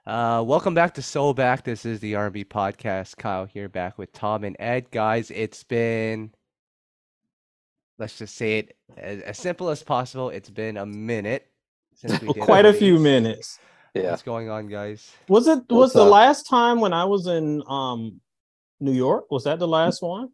Welcome back to Soul Back. This is the R&B podcast. Kyle here, back with Tom and Ed. Guys, it's been, let's just say it as simple as possible. It's been a minute since we did Quite a few updates. minutes. Yeah. What's going on, guys? Was What's the up? last time when I was in New York? Was that the last one?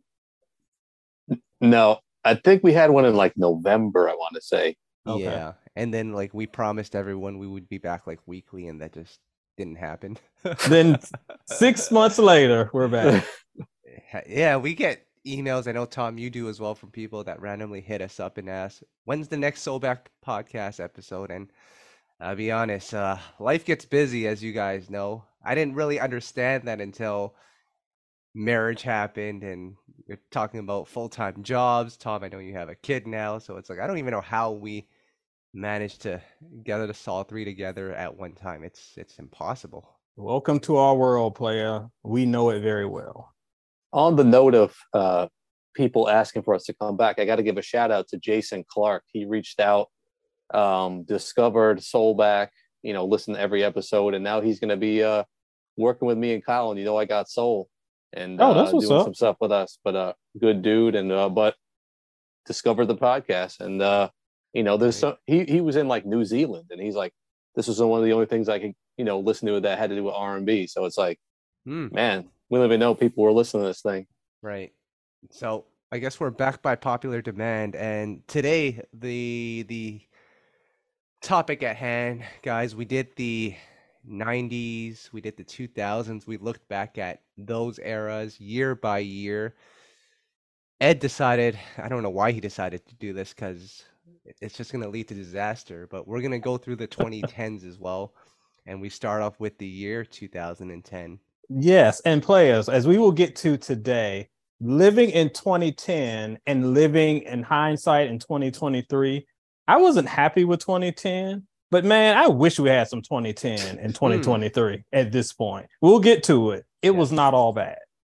No, I think we had one in like November, I want to say. Okay. Yeah, and then like we promised everyone we would be back like weekly, and that just didn't happen. Then 6 months later, we're back. Yeah, we get emails. I know, Tom, you do as well, from people that randomly hit us up and ask, when's the next Soulback podcast episode? And I'll be honest, life gets busy, as you guys know. I didn't really understand that until marriage happened and we're talking about full-time jobs. Tom, I know you have a kid now, so it's like I don't even know how we managed to gather us all three together at one time. It's impossible. Welcome to our world, player. We know it very well. On the note of people asking for us to come back, I got to give a shout out to Jason Clark. He reached out, discovered Soulback, listened to every episode, and now he's going to be working with me and Kyle. And I got Soul and That's what's doing up. some stuff with us. But good dude, and but discovered the podcast, and there's some. He was in like New Zealand, and he's like, this was one of the only things I could listen to that had to do with R&B. So it's like, man, we don't even know people were listening to this thing. Right. So I guess we're back by popular demand, and today the topic at hand, guys, we did the 90s, we did the 2000s, we looked back at those eras year by year. Ed decided, I don't know why he decided to do this because it's just going to lead to disaster, but we're going to go through the 2010s as well, and we start off with the year 2010. Yes, and players, as we will get to today, living in 2010 and living in hindsight in 2023, I wasn't happy with 2010, but man, I wish we had some 2010 and 2023 at this point. We'll get to it. It was not all bad.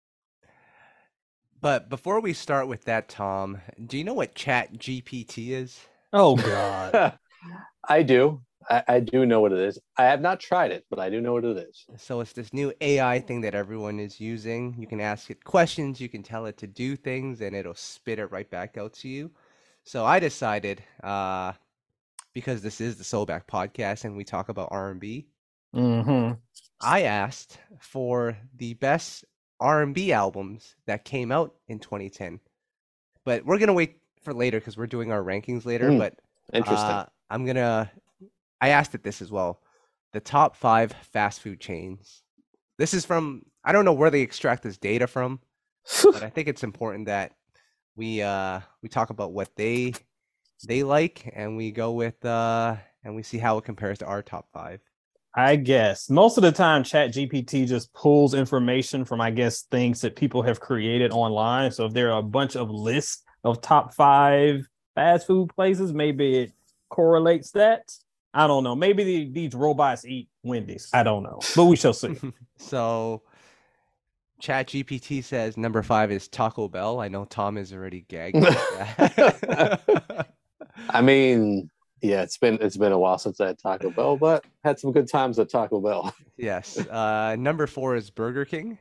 But before we start with that, Tom, do you know what Chat GPT is? Oh, God. I do. I do know what it is. I have not tried it, but I do know what it is. So it's this new AI thing that everyone is using. You can ask it questions, you can tell it to do things, and it'll spit it right back out to you. So I decided, because this is the Soulback podcast and we talk about R&B, I asked for the best R&B albums that came out in 2010. But we're gonna wait for later because we're doing our rankings later. But Interesting. I asked it this as well. The top 5 fast food chains. This is from, I don't know where they extract this data from, but I think it's important that we talk about what they like, and we go with and we see how it compares to our top 5. I guess most of the time Chat GPT just pulls information from, I guess, things that people have created online. So if there are a bunch of lists of top 5 fast food places, maybe it correlates that. I don't know. Maybe these robots eat Wendy's. I don't know, but we shall see. So Chat GPT says number 5 is Taco Bell. I know Tom is already gagged with that. I mean, yeah, it's been a while since I had Taco Bell, but had some good times at Taco Bell. Yes. Number 4 is Burger King.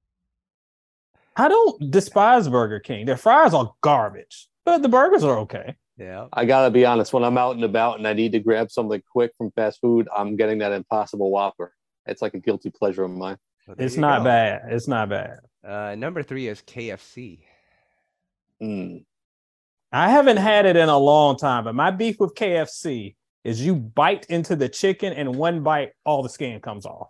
I don't despise Burger King. Their fries are garbage, but the burgers are okay. Yeah. I gotta be honest, when I'm out and about and I need to grab something quick from fast food, I'm getting that Impossible Whopper. It's like a guilty pleasure of mine. Well, It's not bad. It's not bad. Number 3 is KFC. I haven't had it in a long time, but my beef with KFC is you bite into the chicken and one bite, all the skin comes off.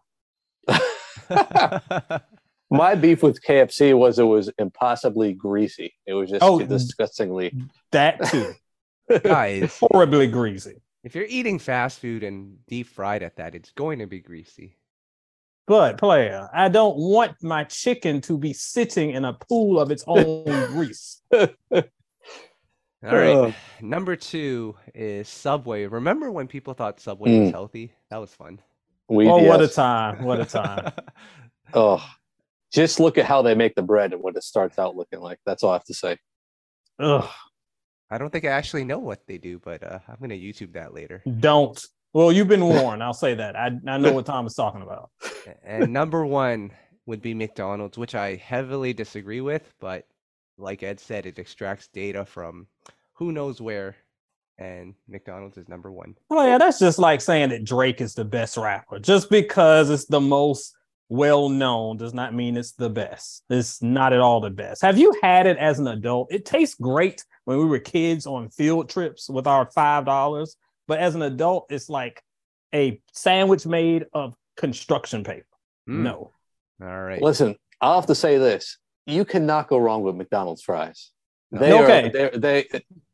My beef with KFC was it was impossibly greasy. It was just disgustingly. That too. Guys, horribly greasy. If you're eating fast food and deep fried at that, it's going to be greasy. But player, I don't want my chicken to be sitting in a pool of its own grease. All right. Number 2 is Subway. Remember when people thought Subway was healthy? That was fun. What a time. What a time. Just look at how they make the bread and what it starts out looking like. That's all I have to say. I don't think I actually know what they do, but I'm going to YouTube that later. Don't. Well, you've been warned. I'll say that. I know what Tom is talking about. And number one would be McDonald's, which I heavily disagree with, but like Ed said, it extracts data from who knows where, and McDonald's is number one. Oh yeah, that's just like saying that Drake is the best rapper. Just because it's the most well known does not mean it's the best. It's not at all the best. Have you had it as an adult? It tastes great when we were kids on field trips with our $5, but as an adult, it's like a sandwich made of construction paper. No. All right. Listen, I'll have to say this: you cannot go wrong with McDonald's fries. They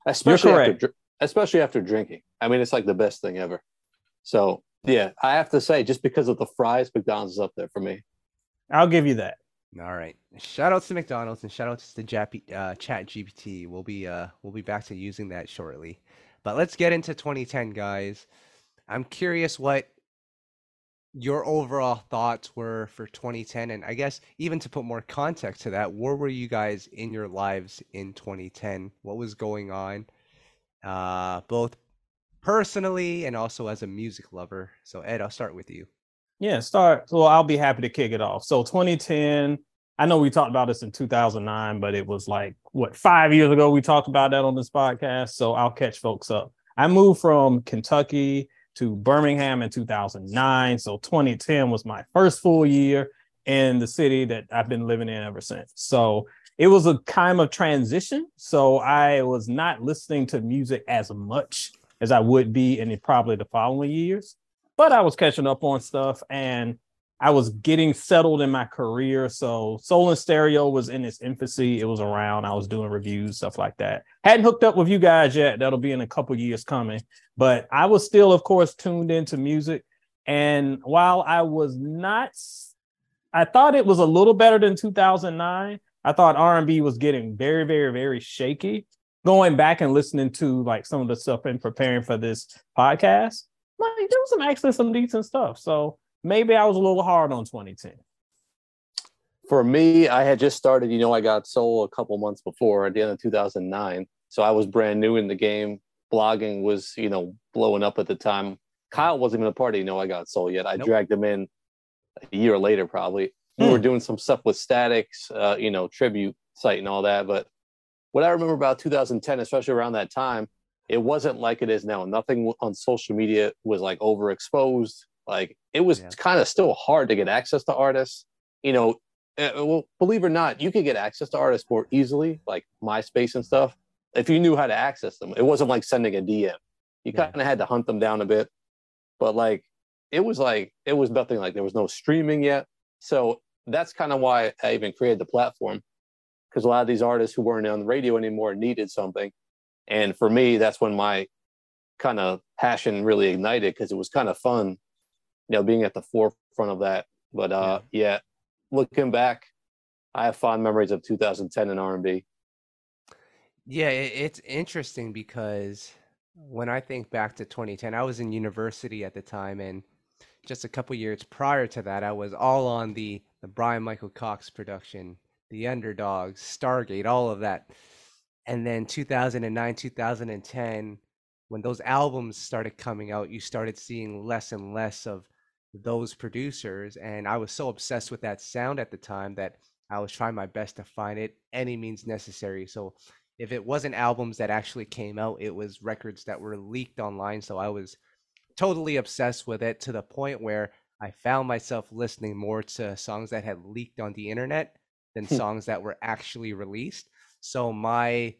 especially after drinking. I mean, it's like the best thing ever. So yeah, I have to say, just because of the fries, McDonald's is up there for me. I'll give you that. All right. Shout outs to McDonald's and shout outs to Chat GPT. We'll be back to using that shortly. But let's get into 2010, guys. I'm curious what your overall thoughts were for 2010, and I guess even to put more context to that, where were you guys in your lives in 2010? What was going on, both personally and also as a music lover? So Ed, I'll start with you. Yeah, well, I'll be happy to kick it off. So 2010, I know we talked about this in 2009, but it was like, 5 years ago we talked about that on this podcast. So I'll catch folks up. I moved from Kentucky to Birmingham in 2009. So 2010 was my first full year in the city that I've been living in ever since. So it was a kind of transition. So I was not listening to music as much as I would be in probably the following years, but I was catching up on stuff and I was getting settled in my career. So Soul and Stereo was in its infancy. It was around. I was doing reviews, stuff like that. Hadn't hooked up with you guys yet. That'll be in a couple years coming. But I was still, of course, tuned into music. And while I thought it was a little better than 2009. I thought R&B was getting very, very, very shaky. Going back and listening to like some of the stuff and preparing for this podcast, like there was some decent stuff. So maybe I was a little hard on 2010. For me, I had just started, I got Soul a couple months before at the end of 2009. So I was brand new in the game. Blogging was, blowing up at the time. Kyle wasn't even a part of, I got Soul yet. I dragged him in a year later, probably. We were doing some stuff with Statics, tribute site and all that. But what I remember about 2010, especially around that time, it wasn't like it is now. Nothing on social media was like overexposed. Like it was kind of still hard to get access to artists. Well, believe it or not, you could get access to artists more easily, like MySpace and stuff, if you knew how to access them. It wasn't like sending a DM. You kind of had to hunt them down a bit. But it was nothing, like there was no streaming yet. So that's kind of why I even created the platform, because a lot of these artists who weren't on the radio anymore needed something. And for me, that's when my kind of passion really ignited, because it was kind of fun, being at the forefront of that. But looking back, I have fond memories of 2010 and R&B. Yeah, it's interesting because when I think back to 2010, I was in university at the time, and just a couple years prior to that, I was all on the Brian Michael Cox production, The Underdogs, Stargate, all of that. And then 2009, 2010, when those albums started coming out, you started seeing less and less of those producers. And I was so obsessed with that sound at the time that I was trying my best to find it any means necessary. So if it wasn't albums that actually came out, it was records that were leaked online. So I was totally obsessed with it, to the point where I found myself listening more to songs that had leaked on the internet than songs that were actually released. So my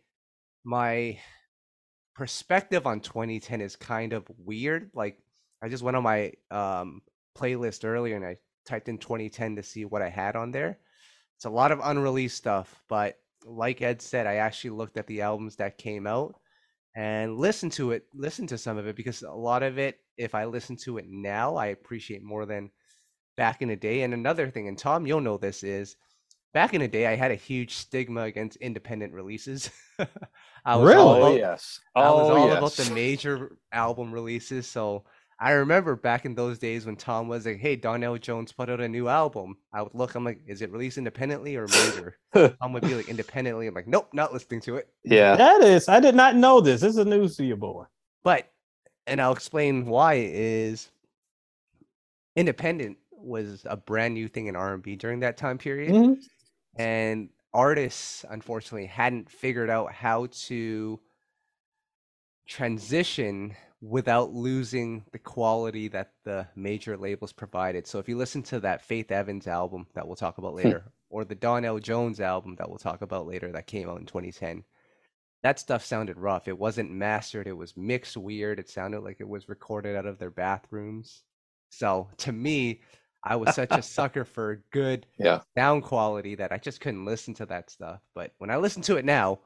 perspective on 2010 is kind of weird. Like I just went on my playlist earlier and I typed in 2010 to see what I had on there. It's a lot of unreleased stuff, but like Ed said, I actually looked at the albums that came out and listened to some of it, because a lot of it, if I listen to it now, I appreciate more than back in the day. And another thing, and Tom, you'll know this, is back in the day, I had a huge stigma against independent releases. I was all about the major album releases. So I remember back in those days when Tom was like, hey, Donnell Jones put out a new album. I would look, I'm like, is it released independently or major? Tom would be like, independently. I'm like, nope, not listening to it. Yeah. I did not know this. This is news to you, boy. But and I'll explain why. Is independent was a brand new thing in R&B during that time period, Mhm. and artists unfortunately hadn't figured out how to transition without losing the quality that the major labels provided. So if you listen to that Faith Evans album that we'll talk about later, or the Donnell Jones album that we'll talk about later that came out in 2010, that stuff sounded rough. It wasn't mastered, it was mixed weird. It sounded like it was recorded out of their bathrooms. So to me, I was such a sucker for good Yeah. sound quality that I just couldn't listen to that stuff. But when I listen to it now,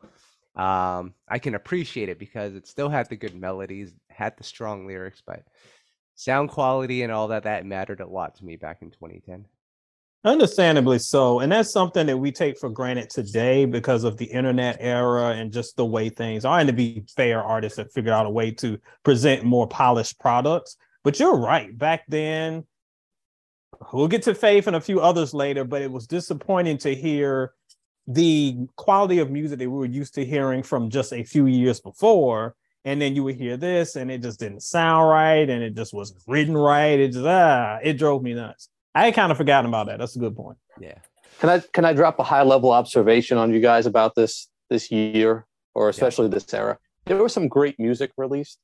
I can appreciate it because it still had the good melodies, had the strong lyrics, but sound quality and all that mattered a lot to me back in 2010. Understandably so. And that's something that we take for granted today because of the internet era and just the way things are. And to be fair, artists have figured out a way to present more polished products. But you're right. Back then, we'll get to Faith and a few others later, but it was disappointing to hear the quality of music that we were used to hearing from just a few years before. And then you would hear this and it just didn't sound right and it just wasn't written right. It drove me nuts. I had kind of forgotten about that. That's a good point. Yeah. Can I drop a high level observation on you guys about this year, or especially this era? There was some great music released,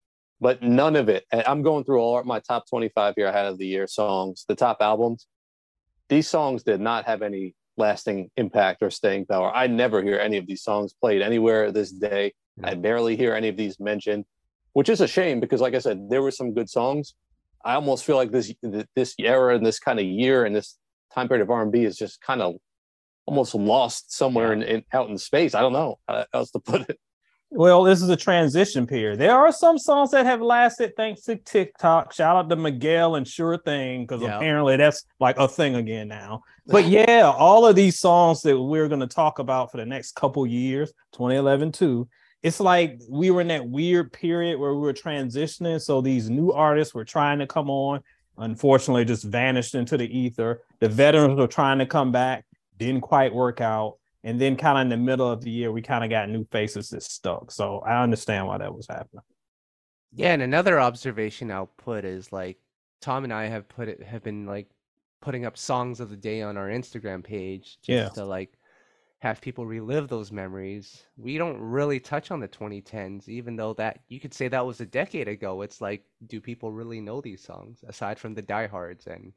but none of it. And I'm going through all my top 25 here ahead of the year songs, the top albums. These songs did not have any lasting impact or staying power. I never hear any of these songs played anywhere this day. I barely hear any of these mentioned, which is a shame because, like I said, there were some good songs. I almost feel like this era and this kind of year and this time period of R&B is just kind of almost lost somewhere out in space. I don't know how else to put it. Well, this is a transition period. There are some songs that have lasted thanks to TikTok. Shout out to Miguel and Sure Thing, because apparently that's like a thing again now. But yeah, all of these songs that we're going to talk about for the next couple years, 2011 too, it's like we were in that weird period where we were transitioning. So these new artists were trying to come on, unfortunately just vanished into the ether. The veterans were trying to come back, didn't quite work out. And then kind of in the middle of the year, we kind of got new faces that stuck. So I understand why that was happening. Yeah, and another observation I'll put is like Tom and I have been like putting up songs of the day on our Instagram page just to like have people relive those memories. We don't really touch on the 2010s, even though that you could say that was a decade ago. It's like, do people really know these songs aside from the diehards? And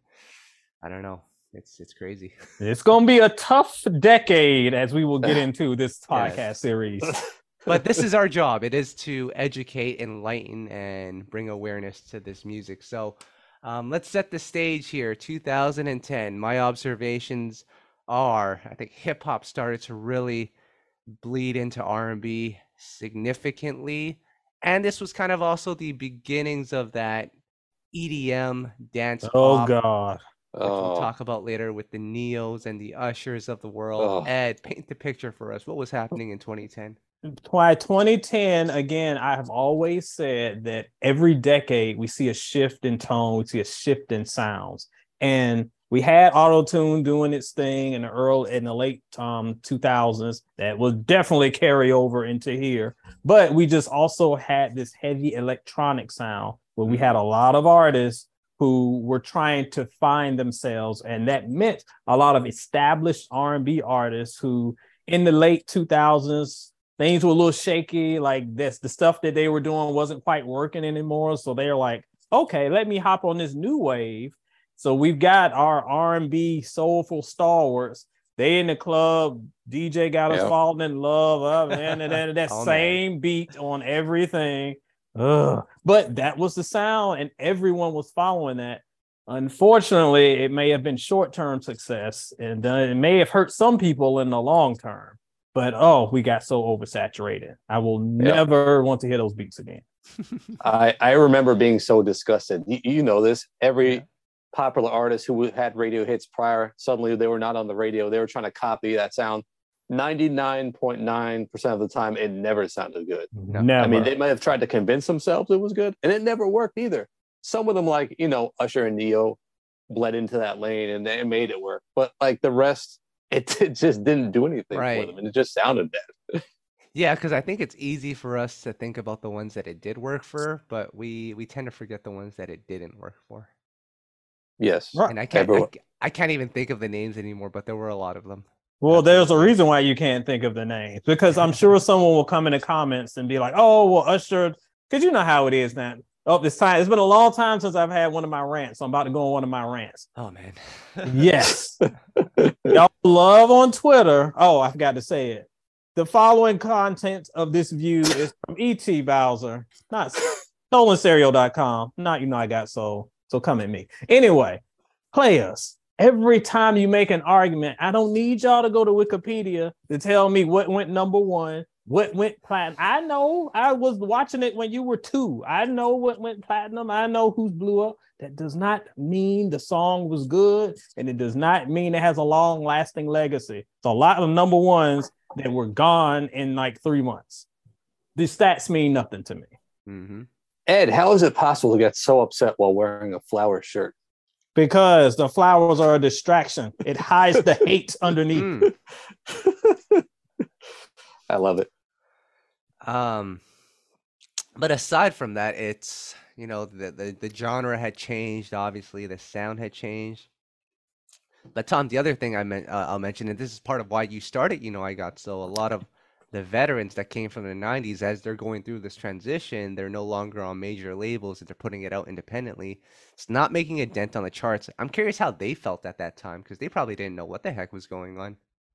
I don't know. It's crazy. It's going to be a tough decade as we will get into this podcast series. But this is our job. It is to educate, enlighten, and bring awareness to this music. So let's set the stage here. 2010. My observations are, I think hip hop started to really bleed into R&B significantly. And this was kind of also the beginnings of that EDM dance pop. Oh, God. Which we'll talk about later with the Neos and the Ushers of the world. Ed, paint the picture for us. What was happening in 2010? By 2010, again, I have always said that every decade we see a shift in tone, we see a shift in sounds. And we had auto-tune doing its thing in the late 2000s. That will definitely carry over into here. But we just also had this heavy electronic sound where we had a lot of artists who were trying to find themselves. And that meant a lot of established R&B artists who in the late 2000s, things were a little shaky. Like the stuff that they were doing wasn't quite working anymore. So they're like, okay, let me hop on this new wave. So we've got our R&B soulful stalwarts. They in the club, DJ got us falling in love. And that same beat on everything. But that was the sound and everyone was following that. Unfortunately, it may have been short-term success and it may have hurt some people in the long term. But we got so oversaturated. I will never want to hear those beats again. I remember being so disgusted. You know this. Every popular artist who had radio hits prior, suddenly they were not on the radio. They were trying to copy that sound. 99.9% of the time, it never sounded good. Never. I mean, they might have tried to convince themselves it was good, and it never worked either. Some of them, like, Usher and Neo, bled into that lane, and they made it work. But, like, the rest, it just didn't do anything for them, and it just sounded bad. Yeah, because I think it's easy for us to think about the ones that it did work for, but we tend to forget the ones that it didn't work for. Yes, Right. And everyone. I can't even think of the names anymore, but there were a lot of them. Well, there's a Absolutely. reason why you can't think of the names because I'm sure someone will come in the comments and be like, "Oh, well, Usher," because you know how it is now. Oh, this time it's been a long time since I've had one of my rants. So I'm about to go on one of my rants. Oh man. Yes, y'all love on Twitter. Oh, I forgot to say it. The following content of this view is from E.T. Bowser, not stolenstereo.com. Not, I got soul. So come at me. Anyway, players, every time you make an argument, I don't need y'all to go to Wikipedia to tell me what went number one, what went platinum. I know I was watching it when you were 2. I know what went platinum. I know who's blew up. That does not mean the song was good, and it does not mean it has a long lasting legacy. It's a lot of number ones that were gone in like 3 months. These stats mean nothing to me. Mm-hmm. Ed, how is it possible to get so upset while wearing a flower shirt? Because the flowers are a distraction. It hides the hate underneath. Mm. I love it. But aside from that, it's the genre had changed. Obviously, the sound had changed. But Tom, the other thing I'll mention, and this is part of why you started, I got so a lot of the veterans that came from the '90s, as they're going through this transition, they're no longer on major labels and they're putting it out independently. It's not making a dent on the charts. I'm curious how they felt at that time because they probably didn't know what the heck was going on.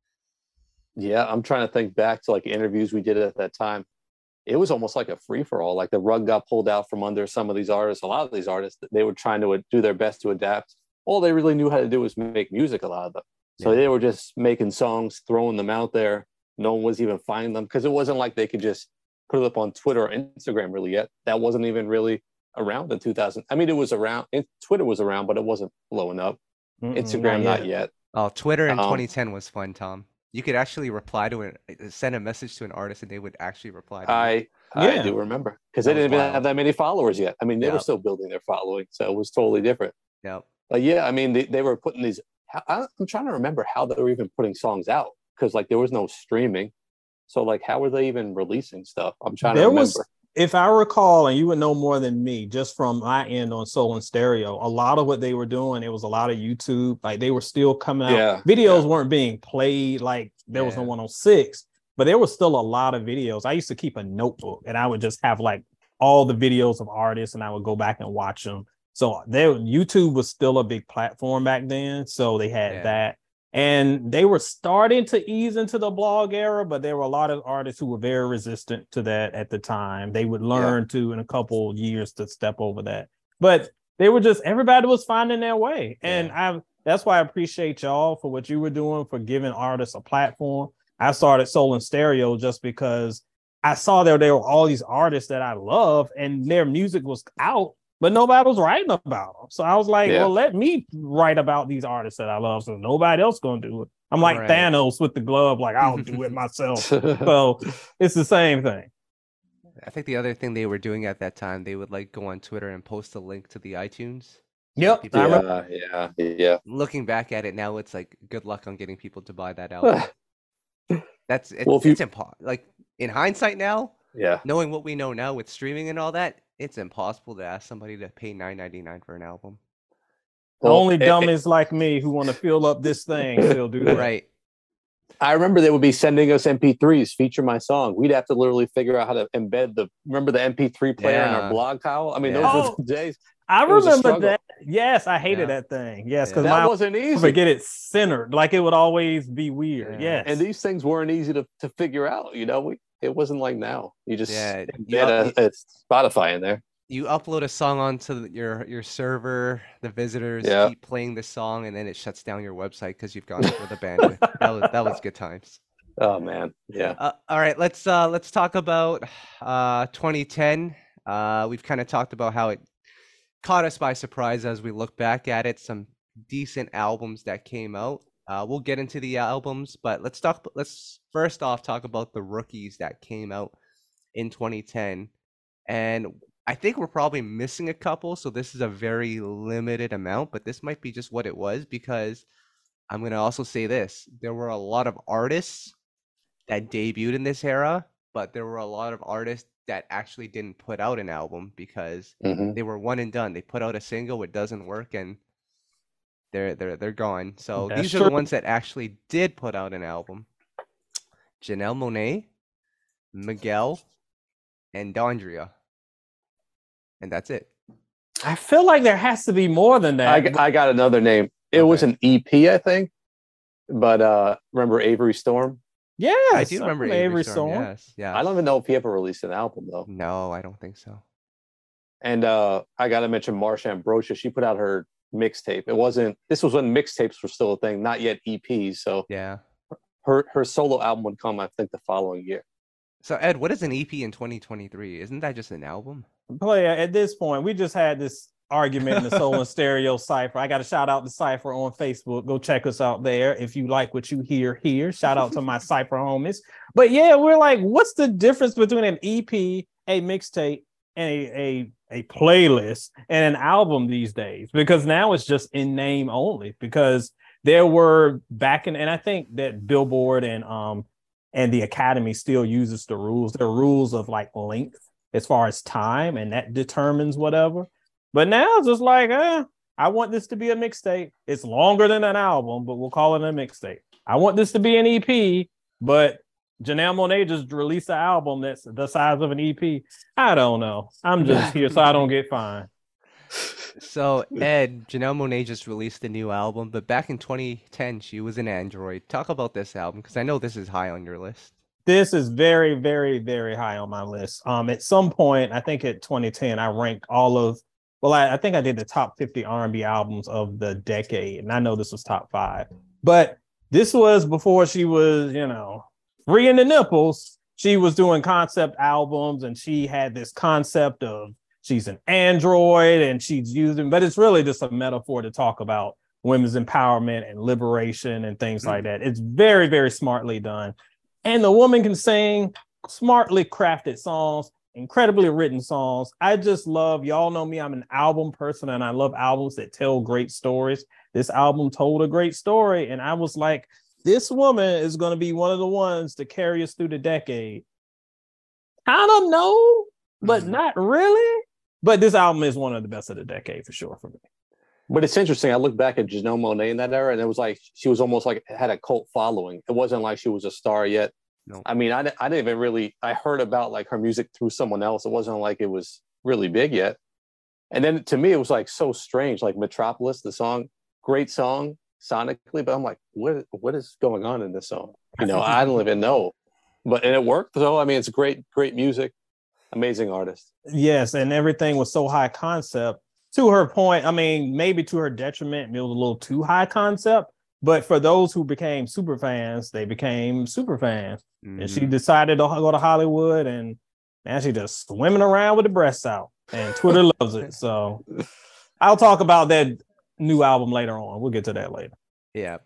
Yeah, I'm trying to think back to like interviews we did at that time. It was almost like a free for all. Like the rug got pulled out from under some of these artists. A lot of these artists, they were trying to do their best to adapt. All they really knew how to do was make music. A lot of them, so Yeah. they were just making songs, throwing them out there. No one was even finding them because it wasn't like they could just put it up on Twitter or Instagram really yet. That wasn't even really around in 2000. I mean, it was around. Twitter was around, but it wasn't blowing up. Instagram, not yet. Oh, Twitter in Um, 2010 was fun, Tom. You could actually reply to it, send a message to an artist, and they would actually reply to you. I do remember because they That was didn't even wild. have that many followers yet. I mean, they were Yep. still building their following, so it was totally different. Yep. But yeah, I mean, they were putting these. I'm trying to remember how they were even putting songs out because like there was no streaming. So like, how were they even releasing stuff? I'm trying to There remember. was, if I recall, and you would know more than me, just from my end on Soul and Stereo, a lot of what they were doing, it was a lot of YouTube. Like they were still coming out. Yeah, Videos yeah. weren't being played. Like there was no Yeah. 106, but there was still a lot of videos. I used to keep a notebook, and I would just have like all the videos of artists, and I would go back and watch them. So YouTube was still a big platform back then. So they had Yeah. that. And they were starting to ease into the blog era, but there were a lot of artists who were very resistant to that at the time. They would learn to, in a couple of years, to step over that. But they were just, everybody was finding their way. And that's why I appreciate y'all for what you were doing, for giving artists a platform. I started Soul and Stereo just because I saw there were all these artists that I love and their music was out, but nobody was writing about them. So I was like, Yeah. well, let me write about these artists that I love, so nobody else gonna do it. I'm like Right. Thanos with the glove, like I'll do it myself. So it's the same thing. I think the other thing they were doing at that time, they would like go on Twitter and post a link to the iTunes. So Yep. people I remember. Yeah. looking back at it now, it's like good luck on getting people to buy that album. That's it, Well, if you- it's impossible. Like in hindsight now, Yeah. knowing what we know now with streaming and all that, it's impossible to ask somebody to pay $9.99 for an album. Well, Only dummies like me who want to fill up this thing still do that. Right. I remember they would be sending us MP3s, feature my song. We'd have to literally figure out how to embed the MP3 player in Yeah. our blog, Kyle? I mean, Yeah. those were the days. I It was a remember struggle. that. Yes, I hated Yeah. that thing. Yes, Yeah. because That my wasn't easy. forget it centered. Like it would always be weird. Yeah. Yes. And these things weren't easy to figure out. It wasn't like now. You just Yeah, embed a Spotify in there. You upload a song onto your server, the visitors Yeah. keep playing the song, and then it shuts down your website because you've gone over the bandwidth. That was good times. Oh man, yeah. All right, let's talk about 2010. We've kind of talked about how it caught us by surprise as we look back at it. Some decent albums that came out. We'll get into the albums, but let's first off talk about the rookies that came out in 2010. And I think we're probably missing a couple, so this is a very limited amount, but this might be just what it was, because I'm going to also say this. There were a lot of artists that debuted in this era but there were a lot of artists that actually didn't put out an album because Hmm. they were one and done. They put out a single, it doesn't work, and they're gone. So That's these are the true. ones that actually did put out an album: Janelle Monáe, Miguel, and Dondria, and that's it. I feel like there has to be more than that. I got another name. It was Okay. an EP, I think. But remember Avery Storm? Yes, I do remember Avery Storm. Yes, I yes. don't even know if he ever released an album though. No, I don't think so. And I got to mention Marsha Ambrosius. She put out her mixtape. It wasn't. This was when mixtapes were still a thing, not yet EPs. So Yeah. her solo album would come, I think, the following year. So Ed, what is an EP in 2023? Isn't that just an album? Player, at this point, we just had this argument in the Soul and Stereo Cypher. I got to shout out the Cypher on Facebook. Go check us out there if you like what you hear here. Shout out to my Cypher homies. But yeah, we're like, what's the difference between an EP, a mixtape, and a playlist and an album these days? Because now it's just in name only. Because there were back in, and I think that Billboard and the Academy still uses the rules. There are rules of like length as far as time, and that determines whatever. But now it's just like, I want this to be a mixtape. It's longer than an album, but we'll call it a mixtape. I want this to be an EP, but Janelle Monáe just released an album that's the size of an EP. I don't know. I'm just here so I don't get fined. So Ed, Janelle Monáe just released a new album, but back in 2010 she was an Android. Talk about this album because I know this is high on your list. This is very, very, very high on my list. At some point, I think at 2010, I ranked all of, well, I think I did the top 50 R&B albums of the decade, and I know this was top 5. But this was before she was, free in the nipples. She was doing concept albums, and she had this concept of she's an android, and she's using, but it's really just a metaphor to talk about women's empowerment and liberation and things like that. It's very, very smartly done. And the woman can sing smartly crafted songs, incredibly written songs. I just love, y'all know me, I'm an album person, and I love albums that tell great stories. This album told a great story, and I was like, this woman is going to be one of the ones to carry us through the decade. I don't know, but not really. But this album is one of the best of the decade for sure for me. But it's interesting. I look back at Janelle Monáe in that era, and it was like she was almost like had a cult following. It wasn't like she was a star yet. No. I mean, I didn't even really. I heard about like her music through someone else. It wasn't like it was really big yet. And then to me, it was like so strange. Like Metropolis, the song, great song sonically, but I'm like, what is going on in this song? I don't even know. And it worked. So I mean, it's great music, amazing artist. Yes, and everything was so high concept. To her point, I mean, maybe to her detriment, it was a little too high concept. But for those who became super fans, they became super fans. Mm-hmm. And she decided to go to Hollywood, and now she's just swimming around with the breasts out. And Twitter loves it. So I'll talk about that new album later on. We'll get to that later. Yeah.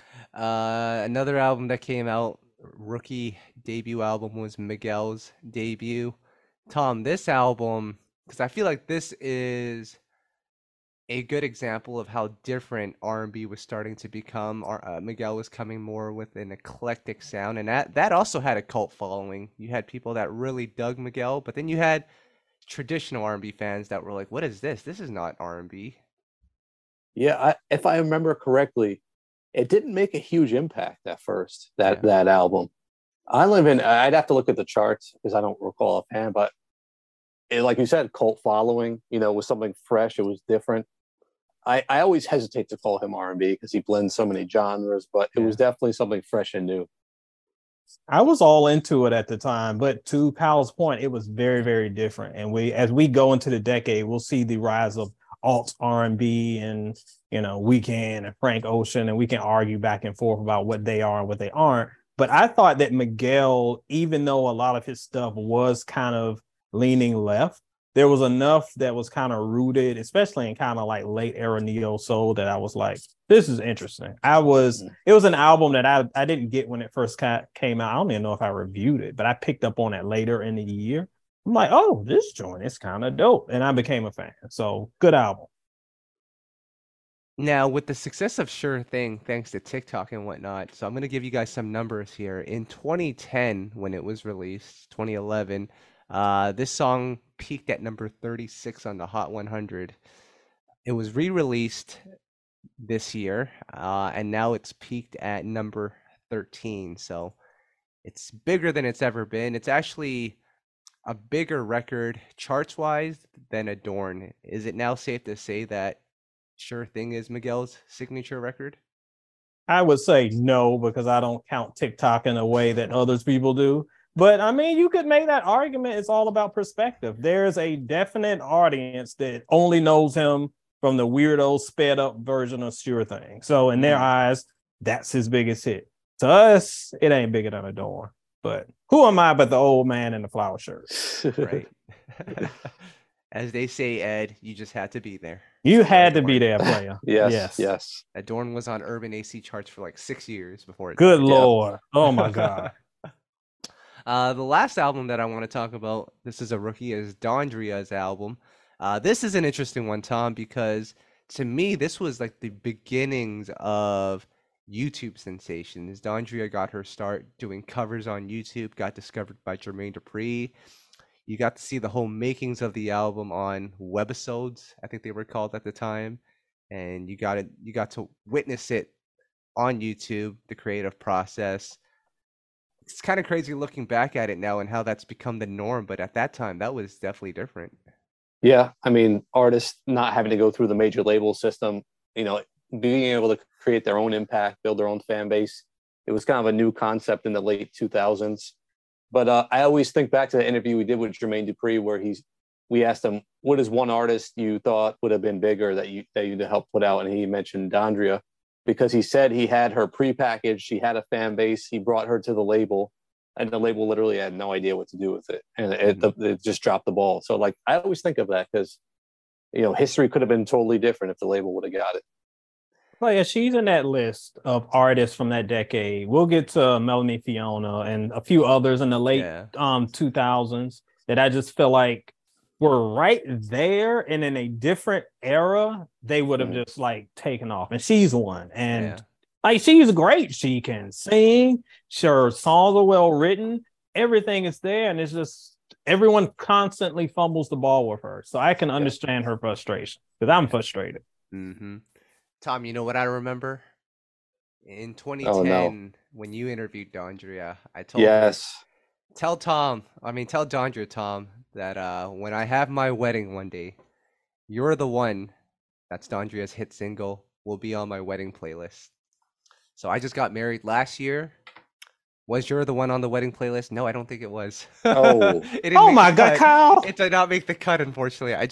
Another album that came out, rookie debut album, was Miguel's debut. Tom, this album, because I feel like this is a good example of how different R&B was starting to become. Miguel was coming more with an eclectic sound, and that also had a cult following. You had people that really dug Miguel, but then you had traditional R&B fans that were like, what is this? This is not R&B. Yeah, if I remember correctly, it didn't make a huge impact at first, that album. I'd have to look at the charts because I don't recall offhand, but like you said, cult following, was something fresh. It was different. I always hesitate to call him R&B because he blends so many genres, but it was definitely something fresh and new. I was all into it at the time, but to Pal's point, it was very, very different. And as we go into the decade, we'll see the rise of alt R&B and, Weeknd and Frank Ocean, and we can argue back and forth about what they are and what they aren't. But I thought that Miguel, even though a lot of his stuff was kind of leaning left, there was enough that was kind of rooted, especially in kind of like late era neo soul, that I was like, this is interesting. It was an album that I didn't get when it first came out. I don't even know if I reviewed it, but I picked up on it later in the year. I'm like, oh, this joint is kind of dope. And I became a fan. So good album. Now, with the success of Sure Thing, thanks to TikTok and whatnot, so I'm going to give you guys some numbers here. In 2010, when it was released, 2011, this song peaked at number 36 on the Hot 100. It was re-released this year, and now it's peaked at number 13. So it's bigger than it's ever been. It's actually a bigger record charts-wise than Adorn. Is it now safe to say that Sure Thing is Miguel's signature record? I would say no, because I don't count TikTok in a way that others people do. But I mean, you could make that argument. It's all about perspective. There's a definite audience that only knows him from the weirdo sped up version of Sure Thing. So in their eyes, that's his biggest hit. To us, it ain't bigger than Adorn. But who am I but the old man in the flower shirt? Right. As they say, Ed, you just had to be there. You had to be there, player. Yes. Adorn was on Urban AC charts for like 6 years before it Good died. Lord. Oh my God. The last album that I want to talk about, this is a rookie, is Dondria's album. This is an interesting one, Tom, because to me, this was like the beginnings of YouTube sensations. Dondria got her start doing covers on YouTube, got discovered by Jermaine Dupri. You got to see the whole makings of the album on webisodes, I think they were called at the time, and you got to witness it on YouTube, the creative process. It's kind of crazy looking back at it now and how that's become the norm, but at that time that was definitely different. Yeah, I mean, artists not having to go through the major label system, being able to create their own impact, build their own fan base. It was kind of a new concept in the late 2000s. But I always think back to the interview we did with Jermaine Dupri, where we asked him, what is one artist you thought would have been bigger that you helped put out? And he mentioned Dondria, because he said he had her prepackaged, she had a fan base, he brought her to the label, and the label literally had no idea what to do with it, and it just dropped the ball. So like, I always think of that because history could have been totally different if the label would have got it. Well, yeah, she's in that list of artists from that decade. We'll get to Melanie Fiona and a few others in the late 2000s that I just feel like were right there, and in a different era, they would have just like taken off. And she's one. And like, she's great. She can sing. Her songs are well written. Everything is there. And it's just everyone constantly fumbles the ball with her. So I can understand her frustration, because I'm frustrated. Mm-hmm. Tom, you know what I remember? In 2010, when you interviewed Dondria, I told her, tell Dondria, Tom, that when I have my wedding one day, You're the One, that's Dondria's hit single, will be on my wedding playlist. So I just got married last year. Was You're the One on the wedding playlist? No, I don't think it was. Oh, oh my God, Kyle! It did not make the cut, unfortunately. I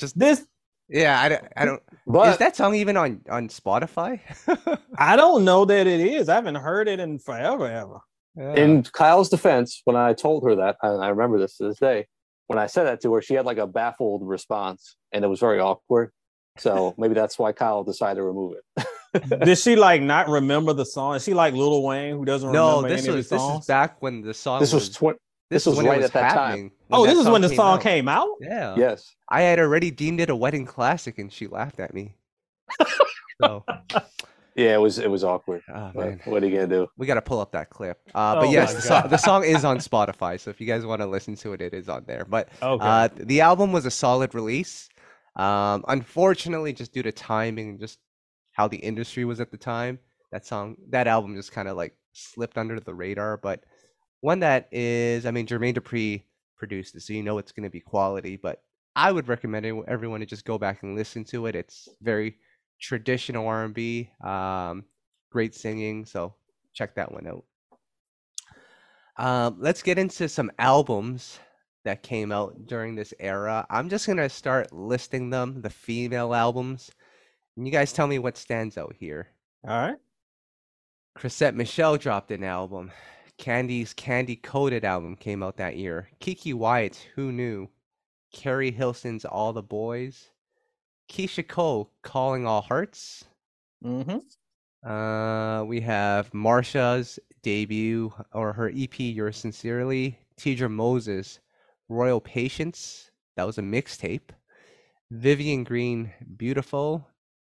don't. But is that song even on Spotify? I don't know that it is. I haven't heard it in forever, ever. Yeah. In Kyle's defense, when I told her that, and I remember this to this day, when I said that to her, she had like a baffled response, and it was very awkward. So maybe that's why Kyle decided to remove it. Did she like not remember the song? Is she like Lil Wayne, who doesn't remember any of the songs? This is back when the song. This was right at that time. Oh, this is when the song came out? Yeah. Yes. I had already deemed it a wedding classic, and she laughed at me. So. Yeah, it was awkward. Oh, man. What are you gonna do? We got to pull up that clip. But yes, the song is on Spotify, so if you guys want to listen to it, it is on there. But the album was a solid release. Unfortunately, just due to timing and just how the industry was at the time, that album just kind of like slipped under the radar. But one that is, Jermaine Dupri produced it, so you know it's going to be quality. But I would recommend everyone to just go back and listen to it. It's very traditional R&B, great singing, so check that one out. Let's get into some albums that came out during this era. I'm just gonna start listing them, the female albums, and you guys tell me what stands out here. All right. Chrisette Michele dropped an album. Candy's Candy Coated album came out that year. Keke Wyatt's Who Knew? Carrie Hilson's All the Boys. Keisha Cole, Calling All Hearts. Mm-hmm. We have Marsha's debut, or her EP, Yours Sincerely. Tidra Moses, Royal Patience. That was a mixtape. Vivian Green, Beautiful.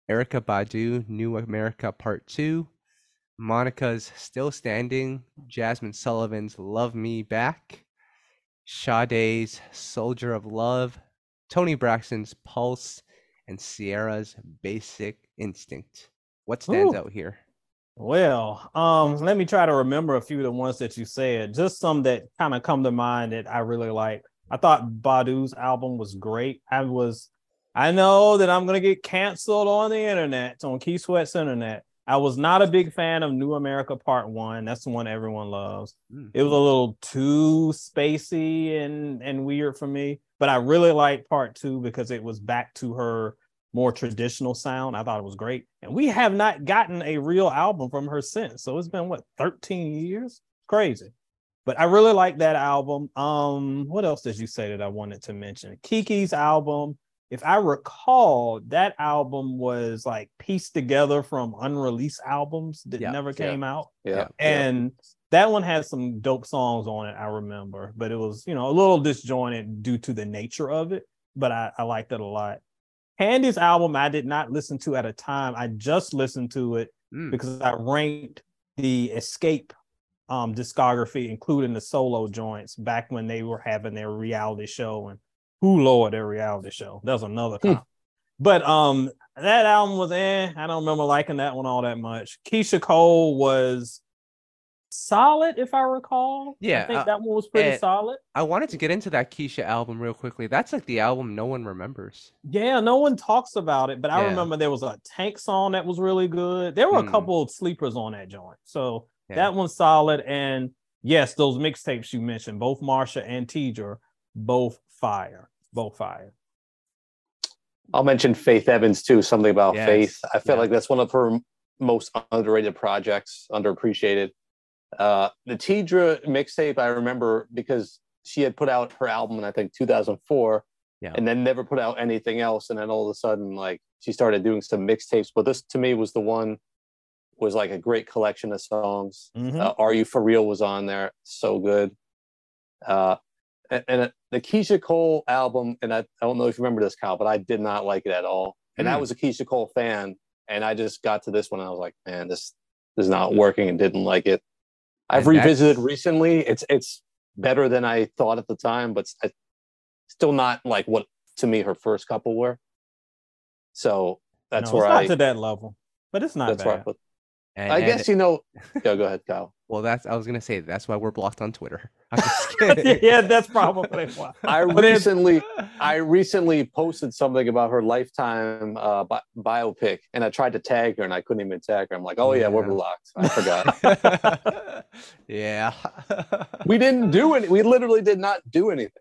Erica Badu, New America Part 2, Monica's Still Standing, Jasmine Sullivan's Love Me Back, Sade's Soldier of Love, Tony Braxton's Pulse, and Sierra's Basic Instinct. What stands Ooh. out here? Well, let me try to remember a few of the ones that you said. Just some that kind of come to mind that I really like. I thought Badu's album was great. I know that I'm gonna get canceled on the internet, on Key Sweat's internet. I was not a big fan of New America Part 1. That's the one everyone loves. It was a little too spacey and weird for me, but I really liked Part 2 because it was back to her more traditional sound. I thought it was great. And we have not gotten a real album from her since. So it's been 13 years? Crazy. But I really like that album. What else did you say that I wanted to mention? Kiki's album. If I recall, that album was like pieced together from unreleased albums that never came out. Yeah. And that one had some dope songs on it, I remember. But it was, a little disjointed due to the nature of it. But I liked it a lot. Handy's album, I did not listen to at a time. I just listened to it because I ranked the Escape discography, including the solo joints, back when they were having their reality show and Lord, their reality show. That was another time. But that album was I don't remember liking that one all that much. Keisha Cole was solid, if I recall. Yeah, I think that one was pretty solid. I wanted to get into that Keisha album real quickly. That's like the album no one remembers. Yeah, no one talks about it, but I remember there was a Tank song that was really good. There were a couple of sleepers on that joint. So that one's solid. And yes, those mixtapes you mentioned, both Marsha and Tidra, both fire. I'll mention Faith Evans too, something about Faith. I feel like that's one of her most underrated projects, underappreciated. The Tidra mixtape, I remember because she had put out her album in, I think, 2004, and then never put out anything else. And then all of a sudden, like, she started doing some mixtapes. But this, to me, was like a great collection of songs. Are You For Real was on there. So good. And the Keisha Cole album, and I don't know if you remember this, Kyle, but I did not like it at all. And I was a Keisha Cole fan, and I just got to this one, and I was like, man, this is not working, and didn't like it. I've revisited recently. It's better than I thought at the time, but still not like what, to me, her first couple were. So that's where not to that level, but it's not bad. I guess, go ahead, Kyle. Well, I was gonna say that's why we're blocked on Twitter. I'm just kidding. Yeah, that's probably why. I recently posted something about her Lifetime biopic, and I tried to tag her, and I couldn't even tag her. I'm like, oh yeah, we're blocked. I forgot. Yeah, we didn't do it. We literally did not do anything.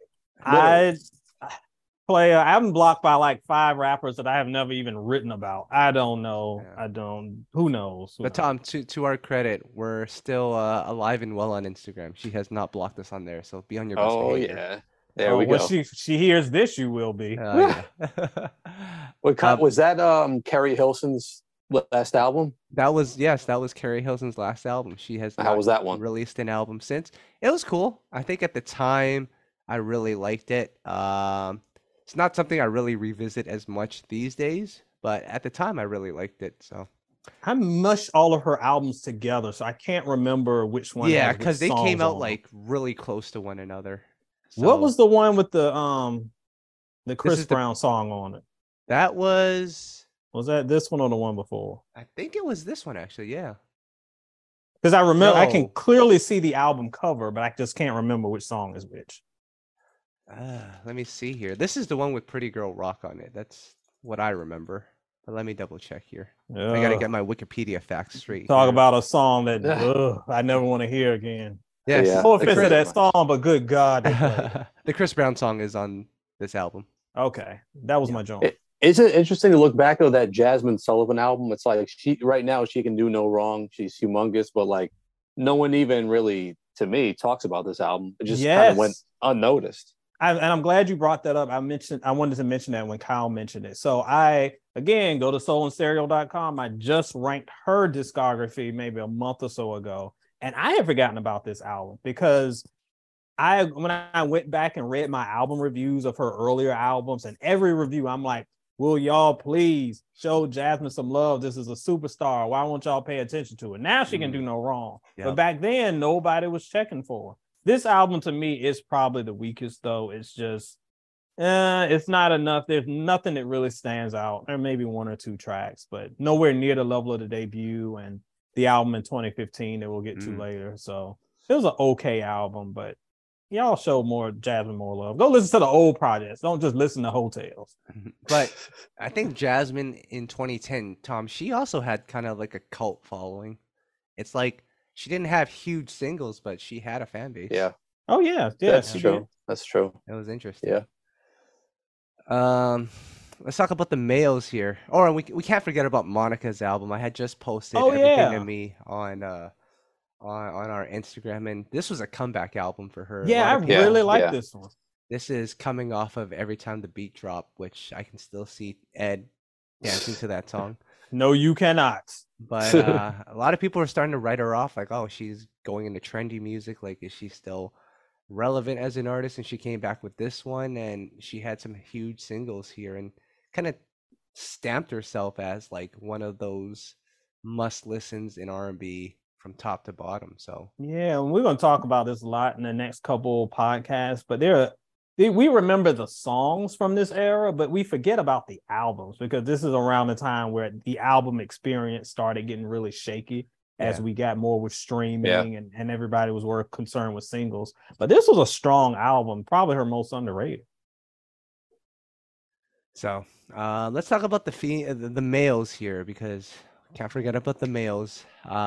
I'm blocked by like 5 rappers that I have never even written about. I don't know. Who knows? But Tom, to our credit, we're still alive and well on Instagram. She has not blocked us on there, so be on your best behavior. Yeah. There we go. She hears this, you will be. Yeah. Was that Carrie Hilson's last album? That was Carrie Hilson's last album. She has How was that one? Released an album since. It was cool. I think at the time I really liked it. It's not something I really revisit as much these days, but at the time I really liked it. So I mushed all of her albums together, so I can't remember which one. Yeah, because they came out like really close to one another. So, what was the one with the Chris Brown song on it? That was that this one or the one before? I think it was this one actually. Yeah. Because I remember, I can clearly see the album cover, but I just can't remember which song is which. Let me see here. This is the one with Pretty Girl Rock on it. That's what I remember. But let me double check here. I got to get my Wikipedia facts straight. Talk about a song that I never want to hear again. Yes. No offense to that song, but good God. The Chris Brown song is on this album. Okay. That was my joint. Is it interesting to look back at that Jasmine Sullivan album? It's like right now she can do no wrong. She's humongous, but like no one even really, to me, talks about this album. It just kind of went unnoticed. And I'm glad you brought that up. I wanted to mention that when Kyle mentioned it. So again, go to soulandstereo.com. I just ranked her discography maybe a month or so ago. And I had forgotten about this album because when I went back and read my album reviews of her earlier albums, and every review, I'm like, will y'all please show Jasmine some love? This is a superstar. Why won't y'all pay attention to it? Now she can do no wrong. But Yep. back then, nobody was checking for her. This album to me is probably the weakest, though. It's just, it's not enough. There's nothing that really stands out. There may be one or two tracks, but nowhere near the level of the debut and the album in 2015 that we'll get to later. So it was an okay album, but y'all show more Jasmine more love. Go listen to the old projects. Don't just listen to Hotels. But I think Jasmine in 2010, Tom, she also had kind of like a cult following. It's like she didn't have huge singles, but she had a fan base. Yeah, Oh yeah, that's she true. did. That's true. It was interesting. Yeah. Let's talk about the males here. Or we can't forget about Monica's album. I had just posted Oh, everything yeah. to me on our Instagram, and this was a comeback album for her. A Yeah, lot I of people- really like yeah. this one. This is coming off of Every Time the Beat Drop, which I can still see Ed dancing to that song. No, you cannot. But a lot of people are starting to write her off, like, oh, she's going into trendy music. Like, is she still relevant as an artist? And she came back with this one, and she had some huge singles here, and kind of stamped herself as like one of those must listens in R&B from top to bottom. So Yeah, and we're going to talk about this a lot in the next couple podcasts, but we remember the songs from this era, but we forget about the albums because this is around the time where the album experience started getting really shaky as Yeah. we got more with streaming and everybody was more concerned with singles. But this was a strong album, probably her most underrated. So let's talk about the males here, because can't forget about the males.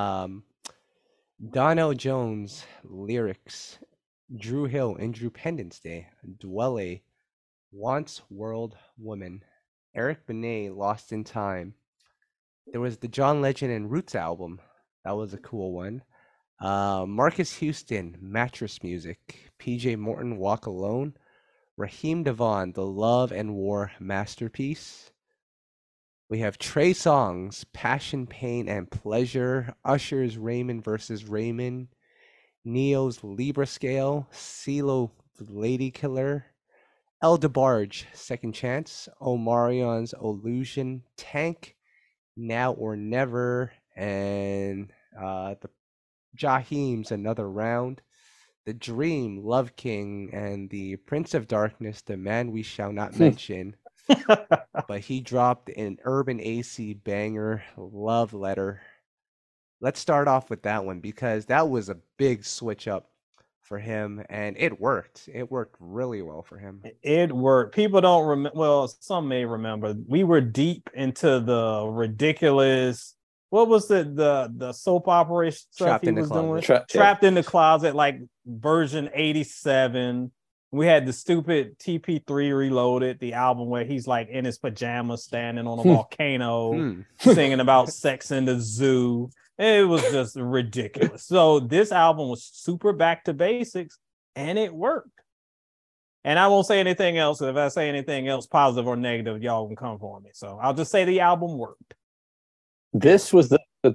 Donnell Jones lyrics, Drew Hill, Independence Day, Dwelle, Wants World Woman, Eric Benet, Lost in Time. There was the John Legend and Roots album. That was a cool one. Marcus Houston, Mattress Music, PJ Morton, Walk Alone, Raheem Devon, The Love and War Masterpiece. We have Trey Songz, Passion, Pain, and Pleasure, Usher's Raymond versus Raymond, Neo's Libra Scale, CeeLo, The Lady Killer, El DeBarge, Second Chance, Omarion's Illusion, Tank, Now or Never, and the Jaheim's Another Round, The Dream, Love King, and the Prince of Darkness, The Man We Shall Not Mention. But he dropped an Urban AC banger, Love Letter. Let's start off with that one, because that was a big switch up for him, and it worked. It worked really well for him. It worked. People don't remember. Well, some may remember. We were deep into the ridiculous. What was the soap opera stuff Trapped he in the was doing? Closet. Trapped in the Closet, like version 87. We had the stupid TP3 Reloaded, the album where he's like in his pajamas standing on a volcano, singing about sex in the zoo. It was just ridiculous. So this album was super back to basics, and it worked. And I won't say anything else. If I say anything else, positive or negative, y'all can come for me. So I'll just say the album worked. This was the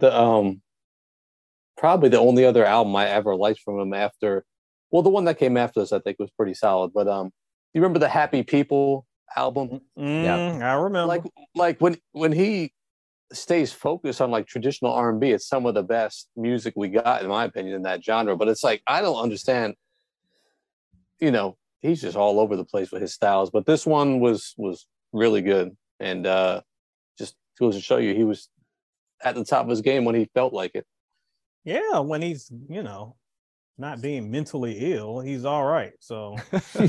probably the only other album I ever liked from him after. Well, the one that came after this, I think, was pretty solid. But you remember the Happy People album? Yeah, I remember. Like when he stays focused on like traditional R&B, it's some of the best music we got, in my opinion, in that genre. But it's like, I don't understand. You know, he's just all over the place with his styles. But this one was really good, and just goes to show you he was at the top of his game when he felt like it. Yeah, when he's not being mentally ill, he's all right. So